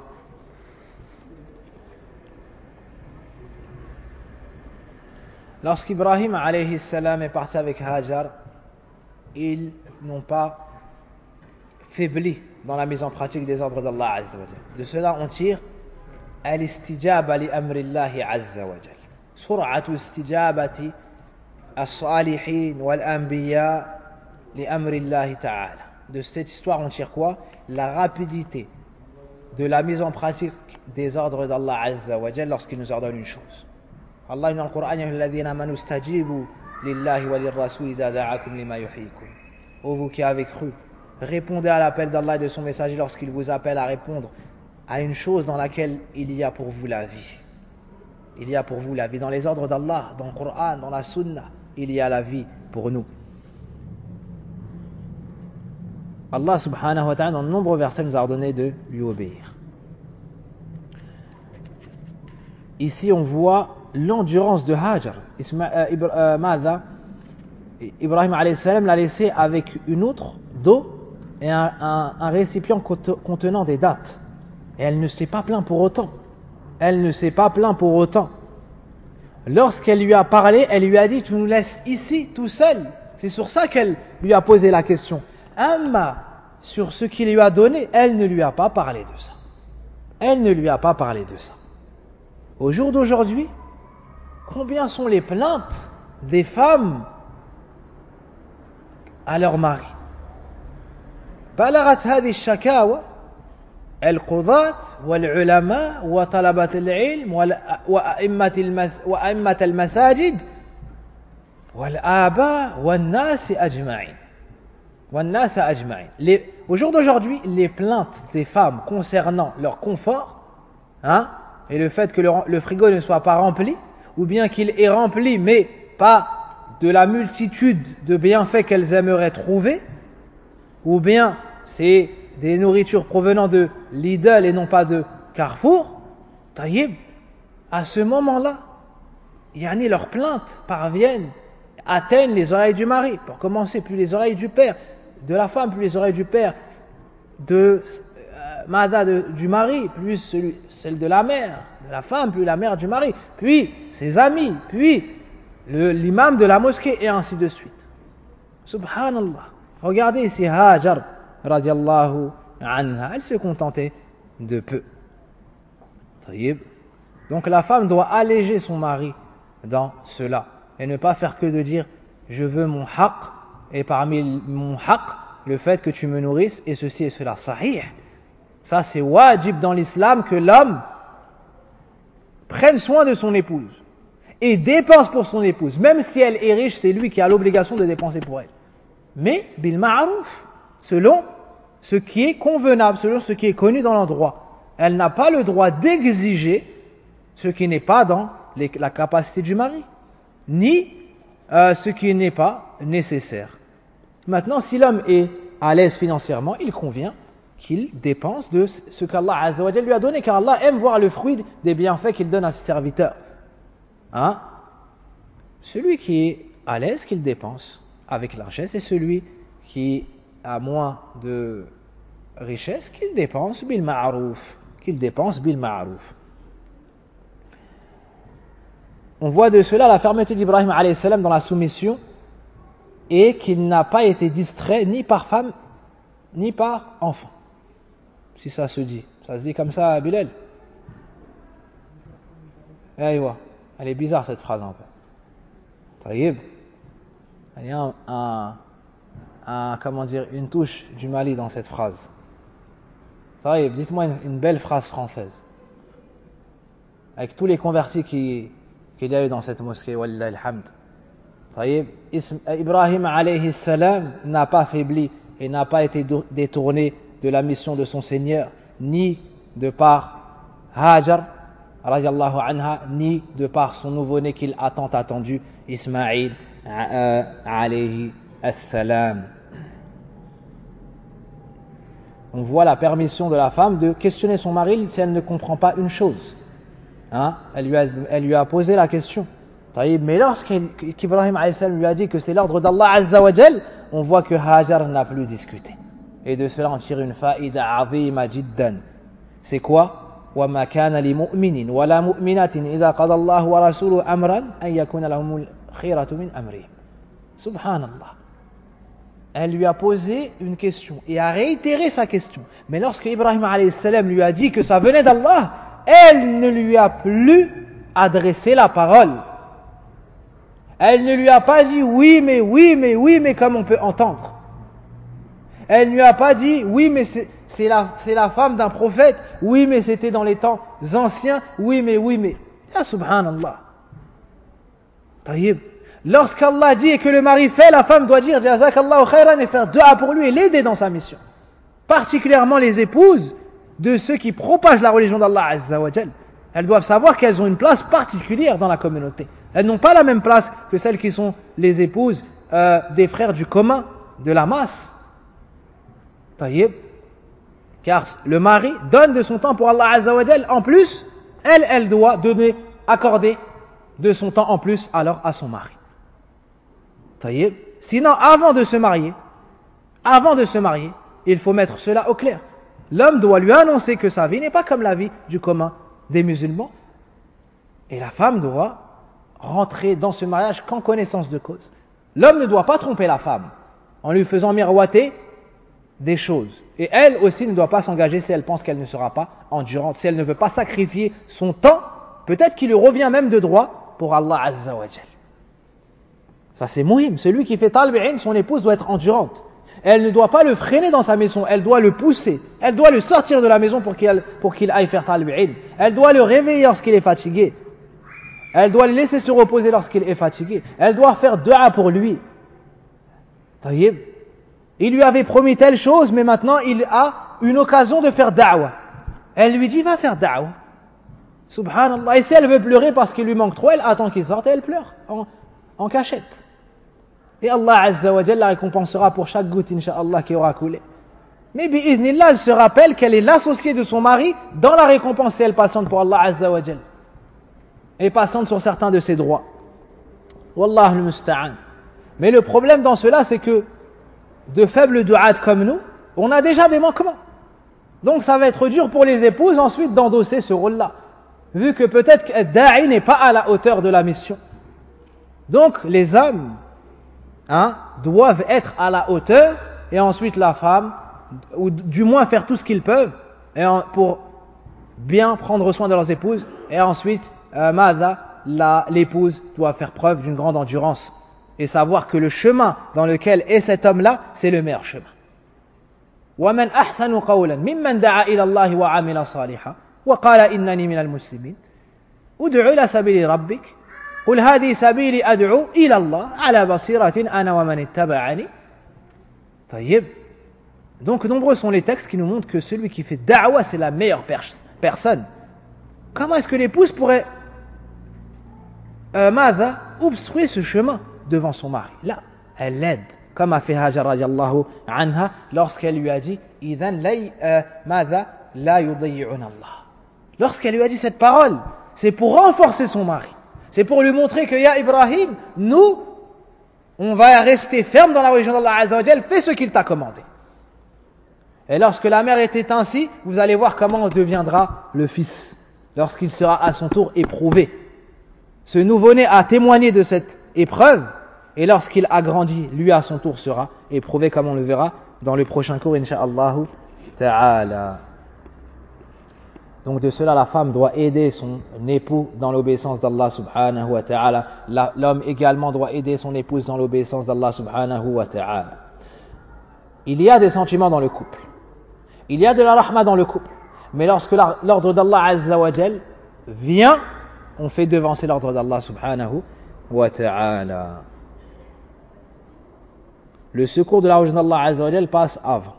Lorsqu'Ibrahim alayhi salam est parti avec Hajar, ils n'ont pas faibli dans la mise en pratique des ordres d'Allah Azza wa Jal. De cela on tire al-istijaba li amrillahi Azza wa Jal. Sur'atu istijabati as-salihin wal-anbiya li amrillahi ta'ala. De cette histoire on tire quoi? La rapidité de la mise en pratique des ordres d'Allah Azza wa Jal lorsqu'il nous ordonne une chose. Allah dit dans le Coran, Ya ayyuhalladhina amanu stajibu lillahi wa lirrasul idha da'akum lima yuhyikum. Ô vous qui avez cru, répondez à l'appel d'Allah et de son messager lorsqu'il vous appelle à répondre à une chose dans laquelle il y a pour vous la vie. Il y a pour vous la vie. Dans les ordres d'Allah, dans le Coran, dans la Sunna, il y a la vie pour nous. Allah subhanahu wa ta'ala, dans de nombreux versets, nous a ordonné de lui obéir. Ici, on voit l'endurance de Hajar. Ibrahim alayhi salam l'a laissé avec une outre d'eau et un récipient contenant des dattes. Et elle ne s'est pas plainte pour autant. Elle ne s'est pas plainte pour autant. Lorsqu'elle lui a parlé, elle lui a dit, tu nous laisses ici tout seul. C'est sur ça qu'elle lui a posé la question. Amma, sur ce qu'il lui a donné, elle ne lui a pas parlé de ça. Elle ne lui a pas parlé de ça. Au jour d'aujourd'hui, combien sont les plaintes des femmes à leur mari? بلغت هذه الشكاوى القضاة والعلماء وطلبة العلم وأئمة المساجد والآباء والناس أجمعين. Au jour d'aujourd'hui, les plaintes des femmes concernant leur confort, et le fait que le frigo ne soit pas rempli, ou bien qu'il est rempli, mais pas de la multitude de bienfaits qu'elles aimeraient trouver, ou bien c'est des nourritures provenant de Lidl et non pas de Carrefour, taïb, à ce moment-là, leurs plaintes parviennent, atteignent les oreilles du mari. Pour commencer, plus les oreilles du père, de la femme, plus les oreilles du père, du mari, plus celle de la mère, de la femme, plus la mère du mari, puis ses amis, puis l'imam de la mosquée, et ainsi de suite. Subhanallah. Regardez ici Hajar, radiallahu anha, elle se contentait de peu. Donc la femme doit alléger son mari dans cela, et ne pas faire que de dire, je veux mon haqq, et parmi mon haqq, le fait que tu me nourrisses, et ceci et cela. Sahih. Ça c'est wajib dans l'islam, que l'homme prenne soin de son épouse, et dépense pour son épouse. Même si elle est riche, c'est lui qui a l'obligation de dépenser pour elle. Mais bil ma'ruf, selon ce qui est convenable, selon ce qui est connu dans l'endroit. Elle n'a pas le droit d'exiger ce qui n'est pas dans la capacité du mari, ni ce qui n'est pas nécessaire. Maintenant, si l'homme est à l'aise financièrement, il convient qu'il dépense de ce qu'Allah Azza wa Jalla lui a donné, car Allah aime voir le fruit des bienfaits qu'il donne à ses serviteurs. Celui qui est à l'aise, qu'il dépense avec largesse, et celui qui a moins de richesse, qu'il dépense bil ma'ruf. On voit de cela la fermeté d'Ibrahim alayhi salam dans la soumission, et qu'il n'a pas été distrait ni par femme ni par enfant. Si ça se dit comme ça, Bilal. Elle est bizarre cette phrase un peu. Taïb. Il y a une touche du Mali dans cette phrase. Taïb, dites-moi une belle phrase française. Avec tous les convertis qu'il y a eu dans cette mosquée, wallahi alhamd. Taïb, Ibrahim alayhi salam n'a pas faibli et n'a pas été détourné de la mission de son Seigneur, ni de par Hajar radiallahu anha, ni de par son nouveau-né qu'il a tant attendu, Ismaïl alayhi salam. On voit la permission de la femme de questionner son mari si elle ne comprend pas une chose. Elle lui a posé la question. Mais lorsqu'Ibrahim alayhi salam lui a dit que c'est l'ordre d'Allah Azza wa Jal, on voit que Hajar n'a plus discuté. Et de cela on tire une faïda azima jiddan. C'est quoi? وَمَا كَانَ لِمُؤْمِنٍ وَلَا مُؤْمِنَةٍ إِذَا قَضَى اللَّهُ وَرَسُولُهُ أَمْرًا أَنْ يَكُونَ لَهُمُ الْخِيرَةُ مِنْ أَمْرِهِمْ. Subhanallah. Elle lui a posé une question et a réitéré sa question. Mais lorsque Ibrahim alayhi salam lui a dit que ça venait d'Allah, elle ne lui a plus adressé la parole. Elle ne lui a pas dit oui mais comme on peut entendre. Elle ne lui a pas dit oui mais c'est la femme d'un prophète, oui mais c'était dans les temps anciens, oui mais. Ya subhanallah. Taïb. Lorsqu'Allah dit que le mari fait, la femme doit dire Jazakallahu khairan et faire dua pour lui et l'aider dans sa mission. Particulièrement les épouses de ceux qui propagent la religion d'Allah Azza wa Jal. Elles doivent savoir qu'elles ont une place particulière dans la communauté. Elles n'ont pas la même place que celles qui sont les épouses des frères du commun, de la masse. Taïb. Car le mari donne de son temps pour Allah Azza wa Jal. En plus, elle doit accorder de son temps en plus alors à son mari. Taïb. Sinon, avant de se marier, il faut mettre cela au clair. L'homme doit lui annoncer que sa vie n'est pas comme la vie du commun des musulmans. Et la femme doit rentrer dans ce mariage qu'en connaissance de cause. L'homme ne doit pas tromper la femme en lui faisant miroiter des choses. Et elle aussi ne doit pas s'engager si elle pense qu'elle ne sera pas endurante, si elle ne veut pas sacrifier son temps, peut-être qu'il lui revient même de droit pour Allah Azza wa Jal. Ça c'est muhim. Celui qui fait talb ilm, son épouse doit être endurante. Elle ne doit pas le freiner dans sa maison, elle doit le pousser. Elle doit le sortir de la maison pour qu'il aille faire talb ilm. Elle doit le réveiller lorsqu'il est fatigué. Elle doit le laisser se reposer lorsqu'il est fatigué. Elle doit faire dua pour lui. Taïb. Il lui avait promis telle chose, mais maintenant il a une occasion de faire da'wa. Elle lui dit, va faire da'wa. Subhanallah. Et si elle veut pleurer parce qu'il lui manque trop, elle attend qu'il sorte et elle pleure en cachette. Et Allah Azza wa Jalla la récompensera pour chaque goutte, incha'Allah, qui aura coulé. Mais bi'idhnillah, elle se rappelle qu'elle est l'associée de son mari dans la récompense si elle patiente pour Allah Azza wa Jalla. Et patiente sur certains de ses droits. Wallah al-musta'an. Mais le problème dans cela, c'est que de faibles du'at comme nous, on a déjà des manquements. Donc ça va être dur pour les épouses ensuite d'endosser ce rôle-là. Vu que peut-être que da'i n'est pas à la hauteur de la mission. Donc les hommes doivent être à la hauteur et ensuite la femme, ou du moins faire tout ce qu'ils peuvent pour bien prendre soin de leurs épouses et ensuite l'épouse doit faire preuve d'une grande endurance et savoir que le chemin dans lequel est cet homme-là, c'est le meilleur chemin. وَمَنْ أَحْسَنُ قَوْلًا مِمَّنْ دَعَا إِلَى اللَّهِ وَعَمِلَ صَالِحًا وَقَالَ إِنَّنِي مِنَ الْمُسْلِمِينَ ادْعُ إِلَى سَبِيلِ رَبِّكَ قُلْ هَذِهِ سَبِيلِي أَدْعُو إِلَى اللَّهِ عَلَى بَصِيرَةٍ أَنَا وَمَنِ اتَّبَعَنِي. طيب. Donc nombreux sont les textes qui nous montrent que celui qui fait da'wa, c'est la meilleure personne. Comment est-ce que l'épouse pourrait obstruer ce chemin devant son mari? Là, elle l'aide, comme a fait Hajar radiallahu anha lorsqu'elle lui a dit إِذَنْ لَا يُضَيِّعُنَ اللَّهِ. Lorsqu'elle lui a dit cette parole, c'est pour renforcer son mari. C'est pour lui montrer que Ya Ibrahim, nous, on va rester ferme dans la religion d'Allah Azza wa Jal, fais ce qu'il t'a commandé. Et lorsque la mère était ainsi, vous allez voir comment deviendra le fils, lorsqu'il sera à son tour éprouvé. Ce nouveau-né a témoigné de cette épreuve, et lorsqu'il a grandi, lui à son tour sera éprouvé, comme on le verra dans le prochain cours, incha'Allah ta'ala. Donc de cela, la femme doit aider son époux dans l'obéissance d'Allah subhanahu wa ta'ala. L'homme également doit aider son épouse dans l'obéissance d'Allah subhanahu wa ta'ala. Il y a des sentiments dans le couple. Il y a de la rahma dans le couple. Mais lorsque l'ordre d'Allah azza wa jal vient, on fait devancer l'ordre d'Allah subhanahu wa ta'ala. Le secours de la religion d'Allah azza wa jal passe avant.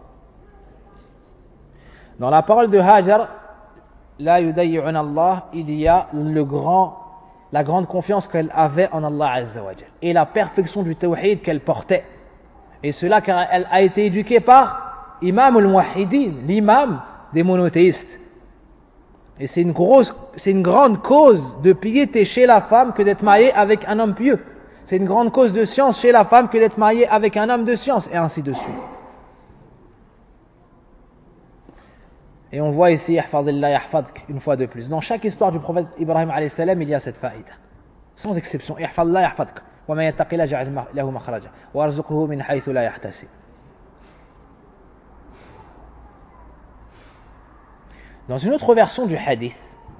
Dans la parole de Hajar, La yudayyu'un Allah, il y a la grande confiance qu'elle avait en Allah Azza wa Jal et la perfection du tawhid qu'elle portait. Et cela car elle a été éduquée par Imam al-Muwahhidin, l'imam des monothéistes. Et c'est une grande cause de piété chez la femme que d'être mariée avec un homme pieux. C'est une grande cause de science chez la femme que d'être mariée avec un homme de science, et ainsi de suite. Et on voit ici, Yahfadillah yahfadk, une fois de plus. Dans chaque histoire du prophète Ibrahim alayhi salam, il y a cette faïda. Sans exception. Yahfadillah yahfadk. Wa man yattaqillah ja'al lahu makhraja. Wa arzuquhu min haythu la yahtasib. Dans une autre version du hadith,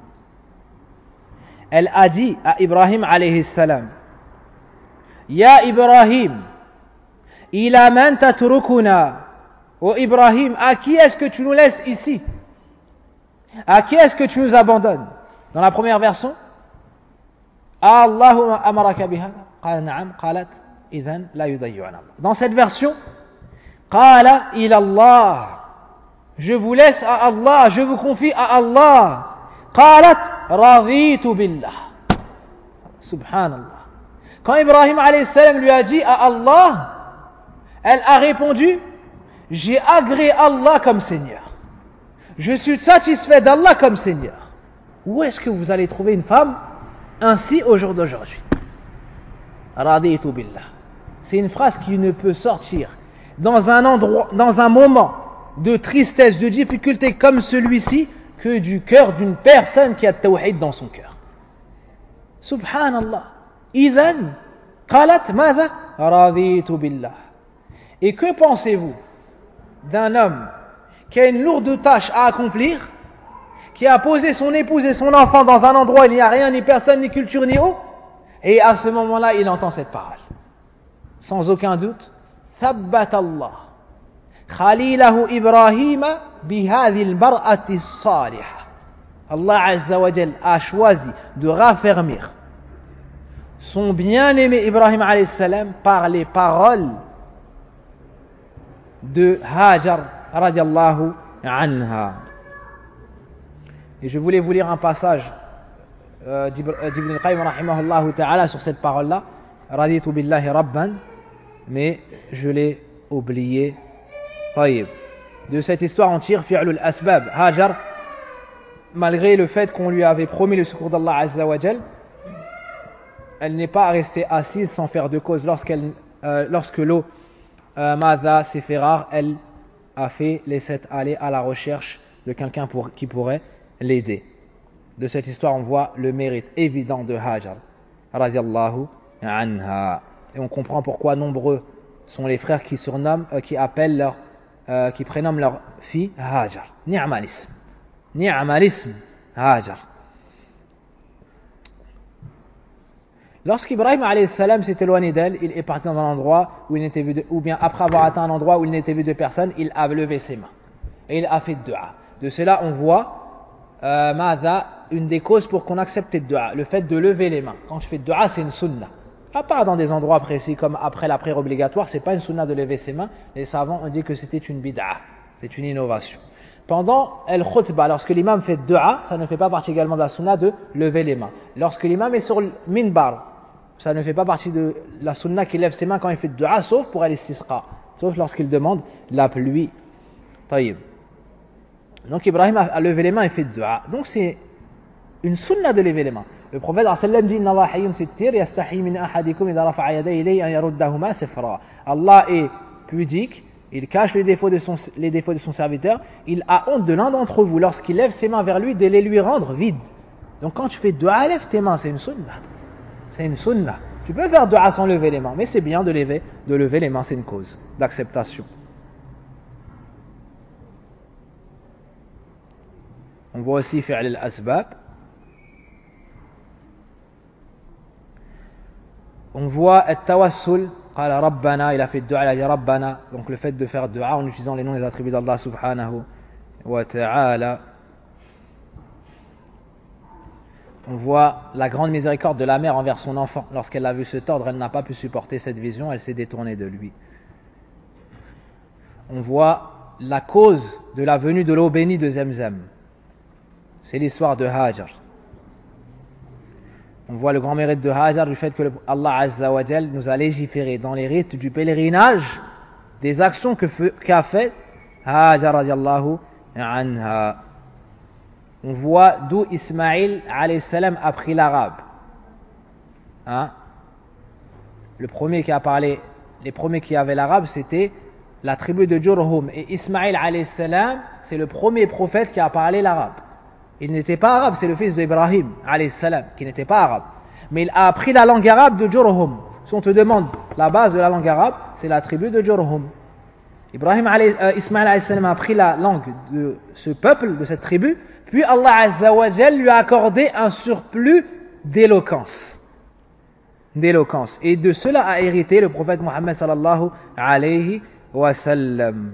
elle a dit à Ibrahim alayhi salam, Ya Ibrahim, ila man tatrukuna. Oh Ibrahim, à qui est-ce que tu nous laisses ici? À qui est-ce que tu nous abandonnes? Dans la première version, Allah amaraka bihada? Qala na'am, qalat idhan la yudayyu'ana Allah. Dans cette version, qala ila Allah. Je vous laisse à Allah, je vous confie à Allah. Qalat raditu billah. Subhanallah. Quand Ibrahim alayhi salam lui a dit à Allah, elle a répondu, j'ai agréé Allah comme Seigneur. Je suis satisfait d'Allah comme Seigneur. Où est-ce que vous allez trouver une femme ainsi au jour d'aujourd'hui? Raditu billah. C'est une phrase qui ne peut sortir dans un endroit, dans un moment de tristesse, de difficulté comme celui-ci, que du cœur d'une personne qui a tawhid dans son cœur. Subhanallah. Idhan, qalat madha? Raditu billah. Et que pensez-vous d'un homme qui a une lourde tâche à accomplir, qui a posé son épouse et son enfant dans un endroit où il n'y a rien, ni personne, ni culture, ni eau, et à ce moment-là, il entend cette parole. Sans aucun doute, Thabbat Allah, Khalilahu Ibrahim, bihadhi al-mar'ati as-salihah. Allah Azza wa Jal a choisi de raffermir son bien-aimé Ibrahim alayhi salam par les paroles de Hajar radiallahu anha. Et je voulais vous lire un passage d'Ibn al-Qayyim rahimahullah ta'ala sur cette parole-là, raditu billahi rabban, mais je l'ai oublié. Taïb. De cette histoire on tire fi'lul asbab. Hajar, malgré le fait qu'on lui avait promis le secours d'Allah Azza wa Jal, elle n'est pas restée assise sans faire de cause. Lorsque l'eau Madha s'est fait rare, elle a fait les 7 aller à la recherche de quelqu'un qui pourrait l'aider. De cette histoire, on voit le mérite évident de Hajar, radiallahu anha. Et on comprend pourquoi nombreux sont les frères qui qui prénomment leur fille Hajar. Ni'malism Hajar. Lorsqu'Ibrahim alayhi salam s'est éloigné d'elle, il est parti dans un endroit où il n'était vu ou bien après avoir atteint un endroit où il n'était vu de personne, il a levé ses mains et il a fait dua. De cela, on voit une des causes pour qu'on accepte le dua, le fait de lever les mains. Quand tu fais dua, c'est une sunna. À part dans des endroits précis comme après la prière obligatoire, c'est pas une sunna de lever ses mains. Les savants ont dit que c'était une bid'a, c'est une innovation. Pendant el-khutbah, lorsque l'imam fait dua, ça ne fait pas partie également de la sunna de lever les mains. Lorsque l'imam est sur le minbar, ça ne fait pas partie de la sunna qu'il lève ses mains quand il fait dua, sauf pour al-istisqa, sauf lorsqu'il demande la pluie. Taïb. Donc Ibrahim a levé les mains et fait dua. Donc c'est une sunna de lever les mains. Le prophète sallallahu dit: Inna Allah hayyun sittir yastahi min ahadikum idha rafa'a yadayhi ilayhi an yaruddahuma sifra. Allah est pudique, il cache les défauts de son serviteur, il a honte de l'un d'entre vous lorsqu'il lève ses mains vers lui de les lui rendre vides. Donc quand tu fais dua, lève tes mains, c'est une sunna. C'est une sunna. Tu peux faire dua sans lever les mains, mais c'est bien de lever les mains, c'est une cause d'acceptation. On voit aussi fi'l al-asbab. On voit at-tawassul, qala rabbana, il a fait dua, il a dit rabbana. Donc le fait de faire dua en utilisant les noms et les attributs d'Allah subhanahu wa ta'ala. On voit la grande miséricorde de la mère envers son enfant. Lorsqu'elle l'a vu se tordre, elle n'a pas pu supporter cette vision, elle s'est détournée de lui. On voit la cause de la venue de l'eau bénie de Zemzem. C'est l'histoire de Hajar. On voit le grand mérite de Hajar du fait que Allah Azza wa Jal nous a légiféré dans les rites du pèlerinage des actions qu'a fait Hajar radiallahu anha. On voit d'où Ismaïl alayhi salam a pris l'arabe. Les premiers qui avaient l'arabe, c'était la tribu de Jurhum. Et Ismaïl alayhi salam, c'est le premier prophète qui a parlé l'arabe. Il n'était pas arabe, c'est le fils d'Ibrahim alayhi salam, qui n'était pas arabe. Mais il a appris la langue arabe de Jurhum. Si on te demande la base de la langue arabe, c'est la tribu de Jurhum. Ismaïl alayhi salam a appris la langue de ce peuple, de cette tribu. Puis Allah Azza wa Jal lui a accordé un surplus d'éloquence. Et de cela a hérité le prophète Mohammed sallallahu alayhi wa sallam.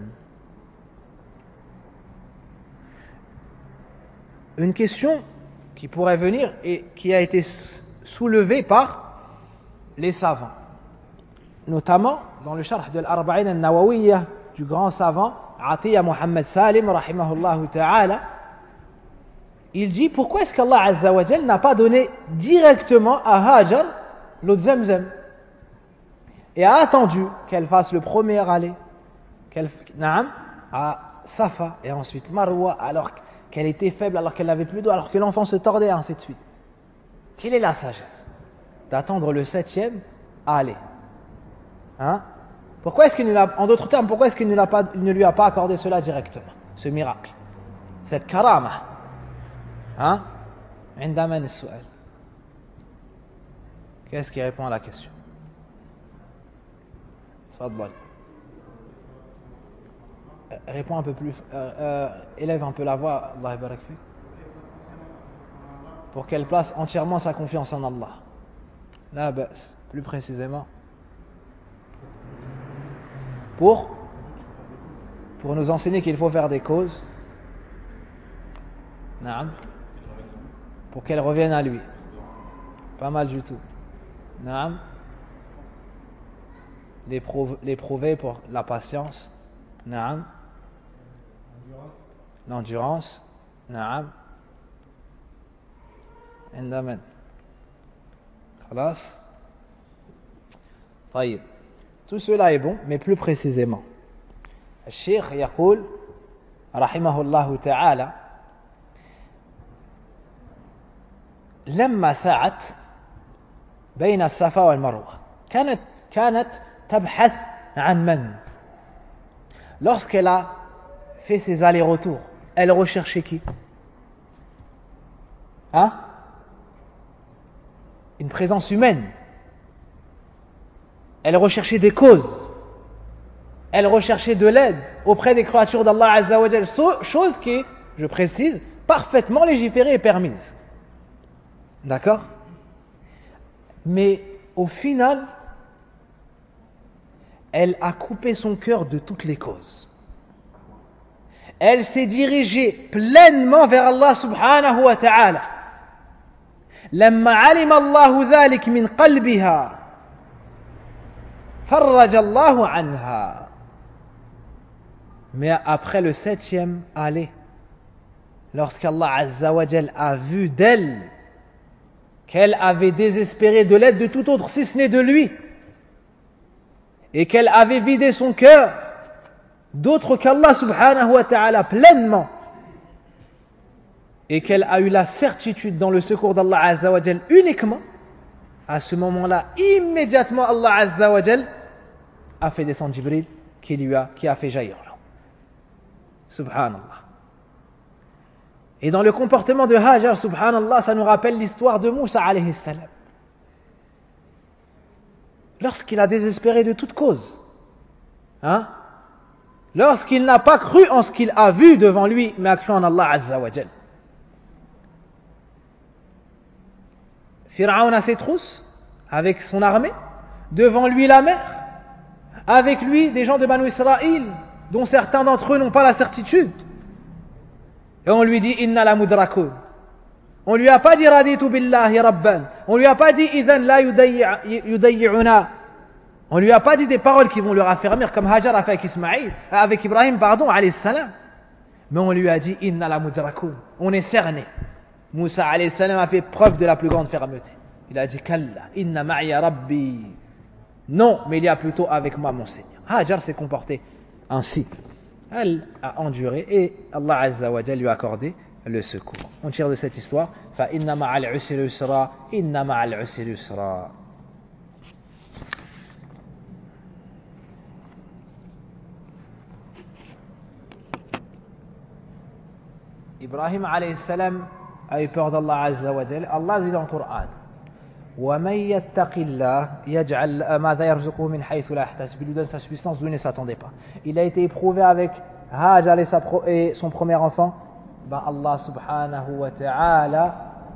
Une question qui pourrait venir et qui a été soulevée par les savants. Notamment dans le sharh de l'Arba'in al-Nawawiyya du grand savant Atiyya Muhammad Salim rahimahullah ta'ala, il dit pourquoi est-ce qu'Allah Azza wa Jal n'a pas donné directement à Hajar l'eau de Zamzam et a attendu qu'elle fasse le premier aller à Safa et ensuite Marwa alors qu'elle était faible, alors qu'elle n'avait plus d'eau, alors que l'enfant se tordait et ainsi de suite. Quelle est la sagesse d'attendre le 7e aller? Pourquoi est-ce qu'il ne l'a, en d'autres termes, pourquoi est-ce qu'il ne lui a pas accordé cela directement, ce miracle, cette karama? عندما السؤال. Qu'est-ce qui répond à la question? تفضل. Réponds un peu plus, élève un peu la voix, Allah barak fik. Pour qu'elle place entièrement sa confiance en Allah. La bas, plus précisément. Pour nous enseigner qu'il faut faire des causes. Naam. Pour qu'elle revienne à lui. Pas mal du tout. Naam. L'éprouver pour la patience. Naam. L'endurance. Naam. عندما خلاص طيب. Tout cela est bon, mais plus précisément. الشيخ يقول رحمه الله تعالى لما سعت بين الصفا والمروة كانت تبحث عن من. Lorsqu'elle a fait ses allers-retours, elle recherchait qui? Une présence humaine. Elle recherchait des causes. Elle recherchait de l'aide auprès des créatures d'Allah Azza wa Jal. Chose qui est, je précise, parfaitement légiférée et permise. D'accord? Mais au final, elle a coupé son cœur de toutes les causes. Elle s'est dirigée pleinement vers Allah subhanahu wa ta'ala. لما علم الله ذلك من قلبها فرج الله عنها. Mais après le 7e aller, lorsqu'Allah Azza wa Jal a vu d'elle qu'elle avait désespéré de l'aide de tout autre si ce n'est de lui, et qu'elle avait vidé son cœur d'autre qu'Allah subhanahu wa ta'ala pleinement, et qu'elle a eu la certitude dans le secours d'Allah Azza wa Jal uniquement, à ce moment-là, immédiatement Allah Azza wa Jal a fait descendre Jibril qui a fait jaillir l'eau. Subhanallah. Et dans le comportement de Hajar, subhanallah, ça nous rappelle l'histoire de Moussa alayhi salam. Lorsqu'il a désespéré de toute cause, lorsqu'il n'a pas cru en ce qu'il a vu devant lui, mais a cru en Allah Azza wa Jal. Pharaon a ses trousses, avec son armée, devant lui la mer, avec lui des gens de Banu Israël, dont certains d'entre eux n'ont pas la certitude. Et on lui dit inna la mudrakun. On lui a pas dit raditu billahi rabban. On lui a pas dit idhan la yudayyi'una. On lui a pas dit des paroles qui vont le raffermir comme Hajar a fait avec Ibrahim alayhi salam. Mais on lui a dit inna la mudrakun. On est cerné. Moussa alayhi salam a fait preuve de la plus grande fermeté. Il a dit kalla inna ma'iya rabbi. Non, mais il y a plutôt avec moi mon Seigneur. Hajar s'est comporté ainsi. Elle a enduré et Allah Azza wa Jal lui a accordé le secours. On tire de cette histoire fa inna ma'al usri yusra, inna ma'al usri yusra. Ibrahim alayhi salam a eu peur d'Allah Azza wa Jal. Allah dit dans le Coran وَمَنْ يَتَّقِ اللَّهِ يَجْعَلْ مَاذَا يَرْزُقُهُ مِنْ حَيْثُ لَا يَحْتَسِبُ. Il lui donne sa subsistance d'où il ne s'attendait pas. Il a été éprouvé avec Hajar et son premier enfant. Allah subhanahu wa ta'ala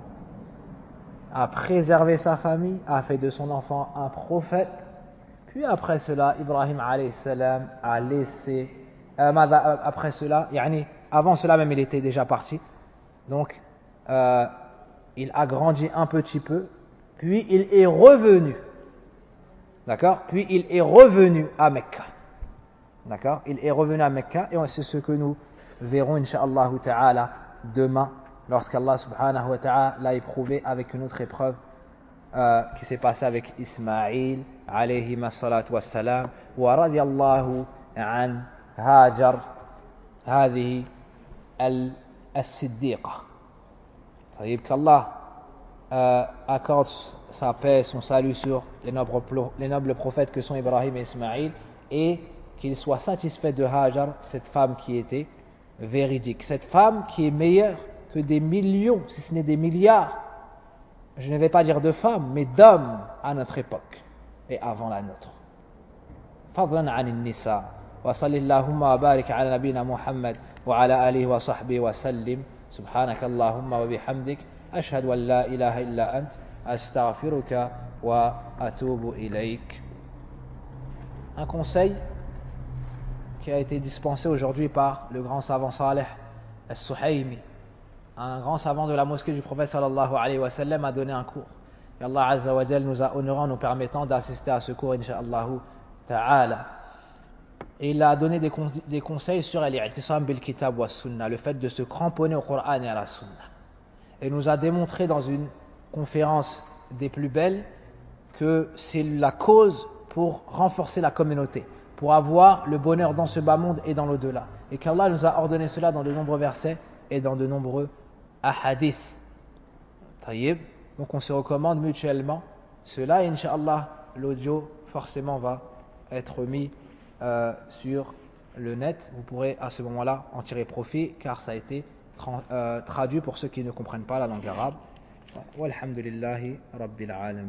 a préservé sa famille, a fait de son enfant un prophète. Puis après cela, Ibrahim alayhi salam a laissé après cela, avant cela même il était déjà parti. Donc il a grandi un petit peu Puis il est revenu. D'accord? Puis il est revenu à Mecca. D'accord? Il est revenu à Mecca et c'est ce que nous verrons, Inch'Allah ta'ala, demain, lorsqu'Allah subhanahu wa ta'ala l'a éprouvé avec une autre épreuve qui s'est passée avec Ismaïl, alayhi salatu wassalam, wa radiyallahu an Hajar, هذه الصديقة. طيب, qu'Allah accorde sa paix, son salut sur les nobles prophètes que sont Ibrahim et Ismaïl, et qu'il soit satisfait de Hajar, cette femme qui était véridique, cette femme qui est meilleure que des millions, si ce n'est des milliards, je ne vais pas dire de femmes, mais d'hommes à notre époque et avant la nôtre. فضلا عن النساء وصل اللهم وبارك على نبينا محمد وعلى آله وصحبه وسلم سبحانك اللهم وبحمدك أشهد أن لا إله إلا أنت أستغفرك وأتوب إليك. Un conseil qui a été dispensé aujourd'hui par le grand savant Saleh Al-Suhaymi, un grand savant de la mosquée du prophète sallallahu alayhi wa sallam, a donné un cours. Et Allah Azza wa Jal nous a honorés en nous permettant d'assister à ce cours, Inch'Allah ta'ala. Et il a donné des conseils sur al-i'tisam bil kitab wa sunnah, le fait de se cramponner au Coran et à la Sunna. Et nous a démontré dans une conférence des plus belles que c'est la cause pour renforcer la communauté, pour avoir le bonheur dans ce bas monde et dans l'au-delà. Et qu'Allah nous a ordonné cela dans de nombreux versets et dans de nombreux ahadiths. Taïb. Donc on se recommande mutuellement cela et Inch'Allah l'audio forcément va être mis sur le net. Vous pourrez à ce moment-là en tirer profit car ça a été traduit pour ceux qui ne comprennent pas la langue arabe. Walhamdulillahi Rabbil Alamin.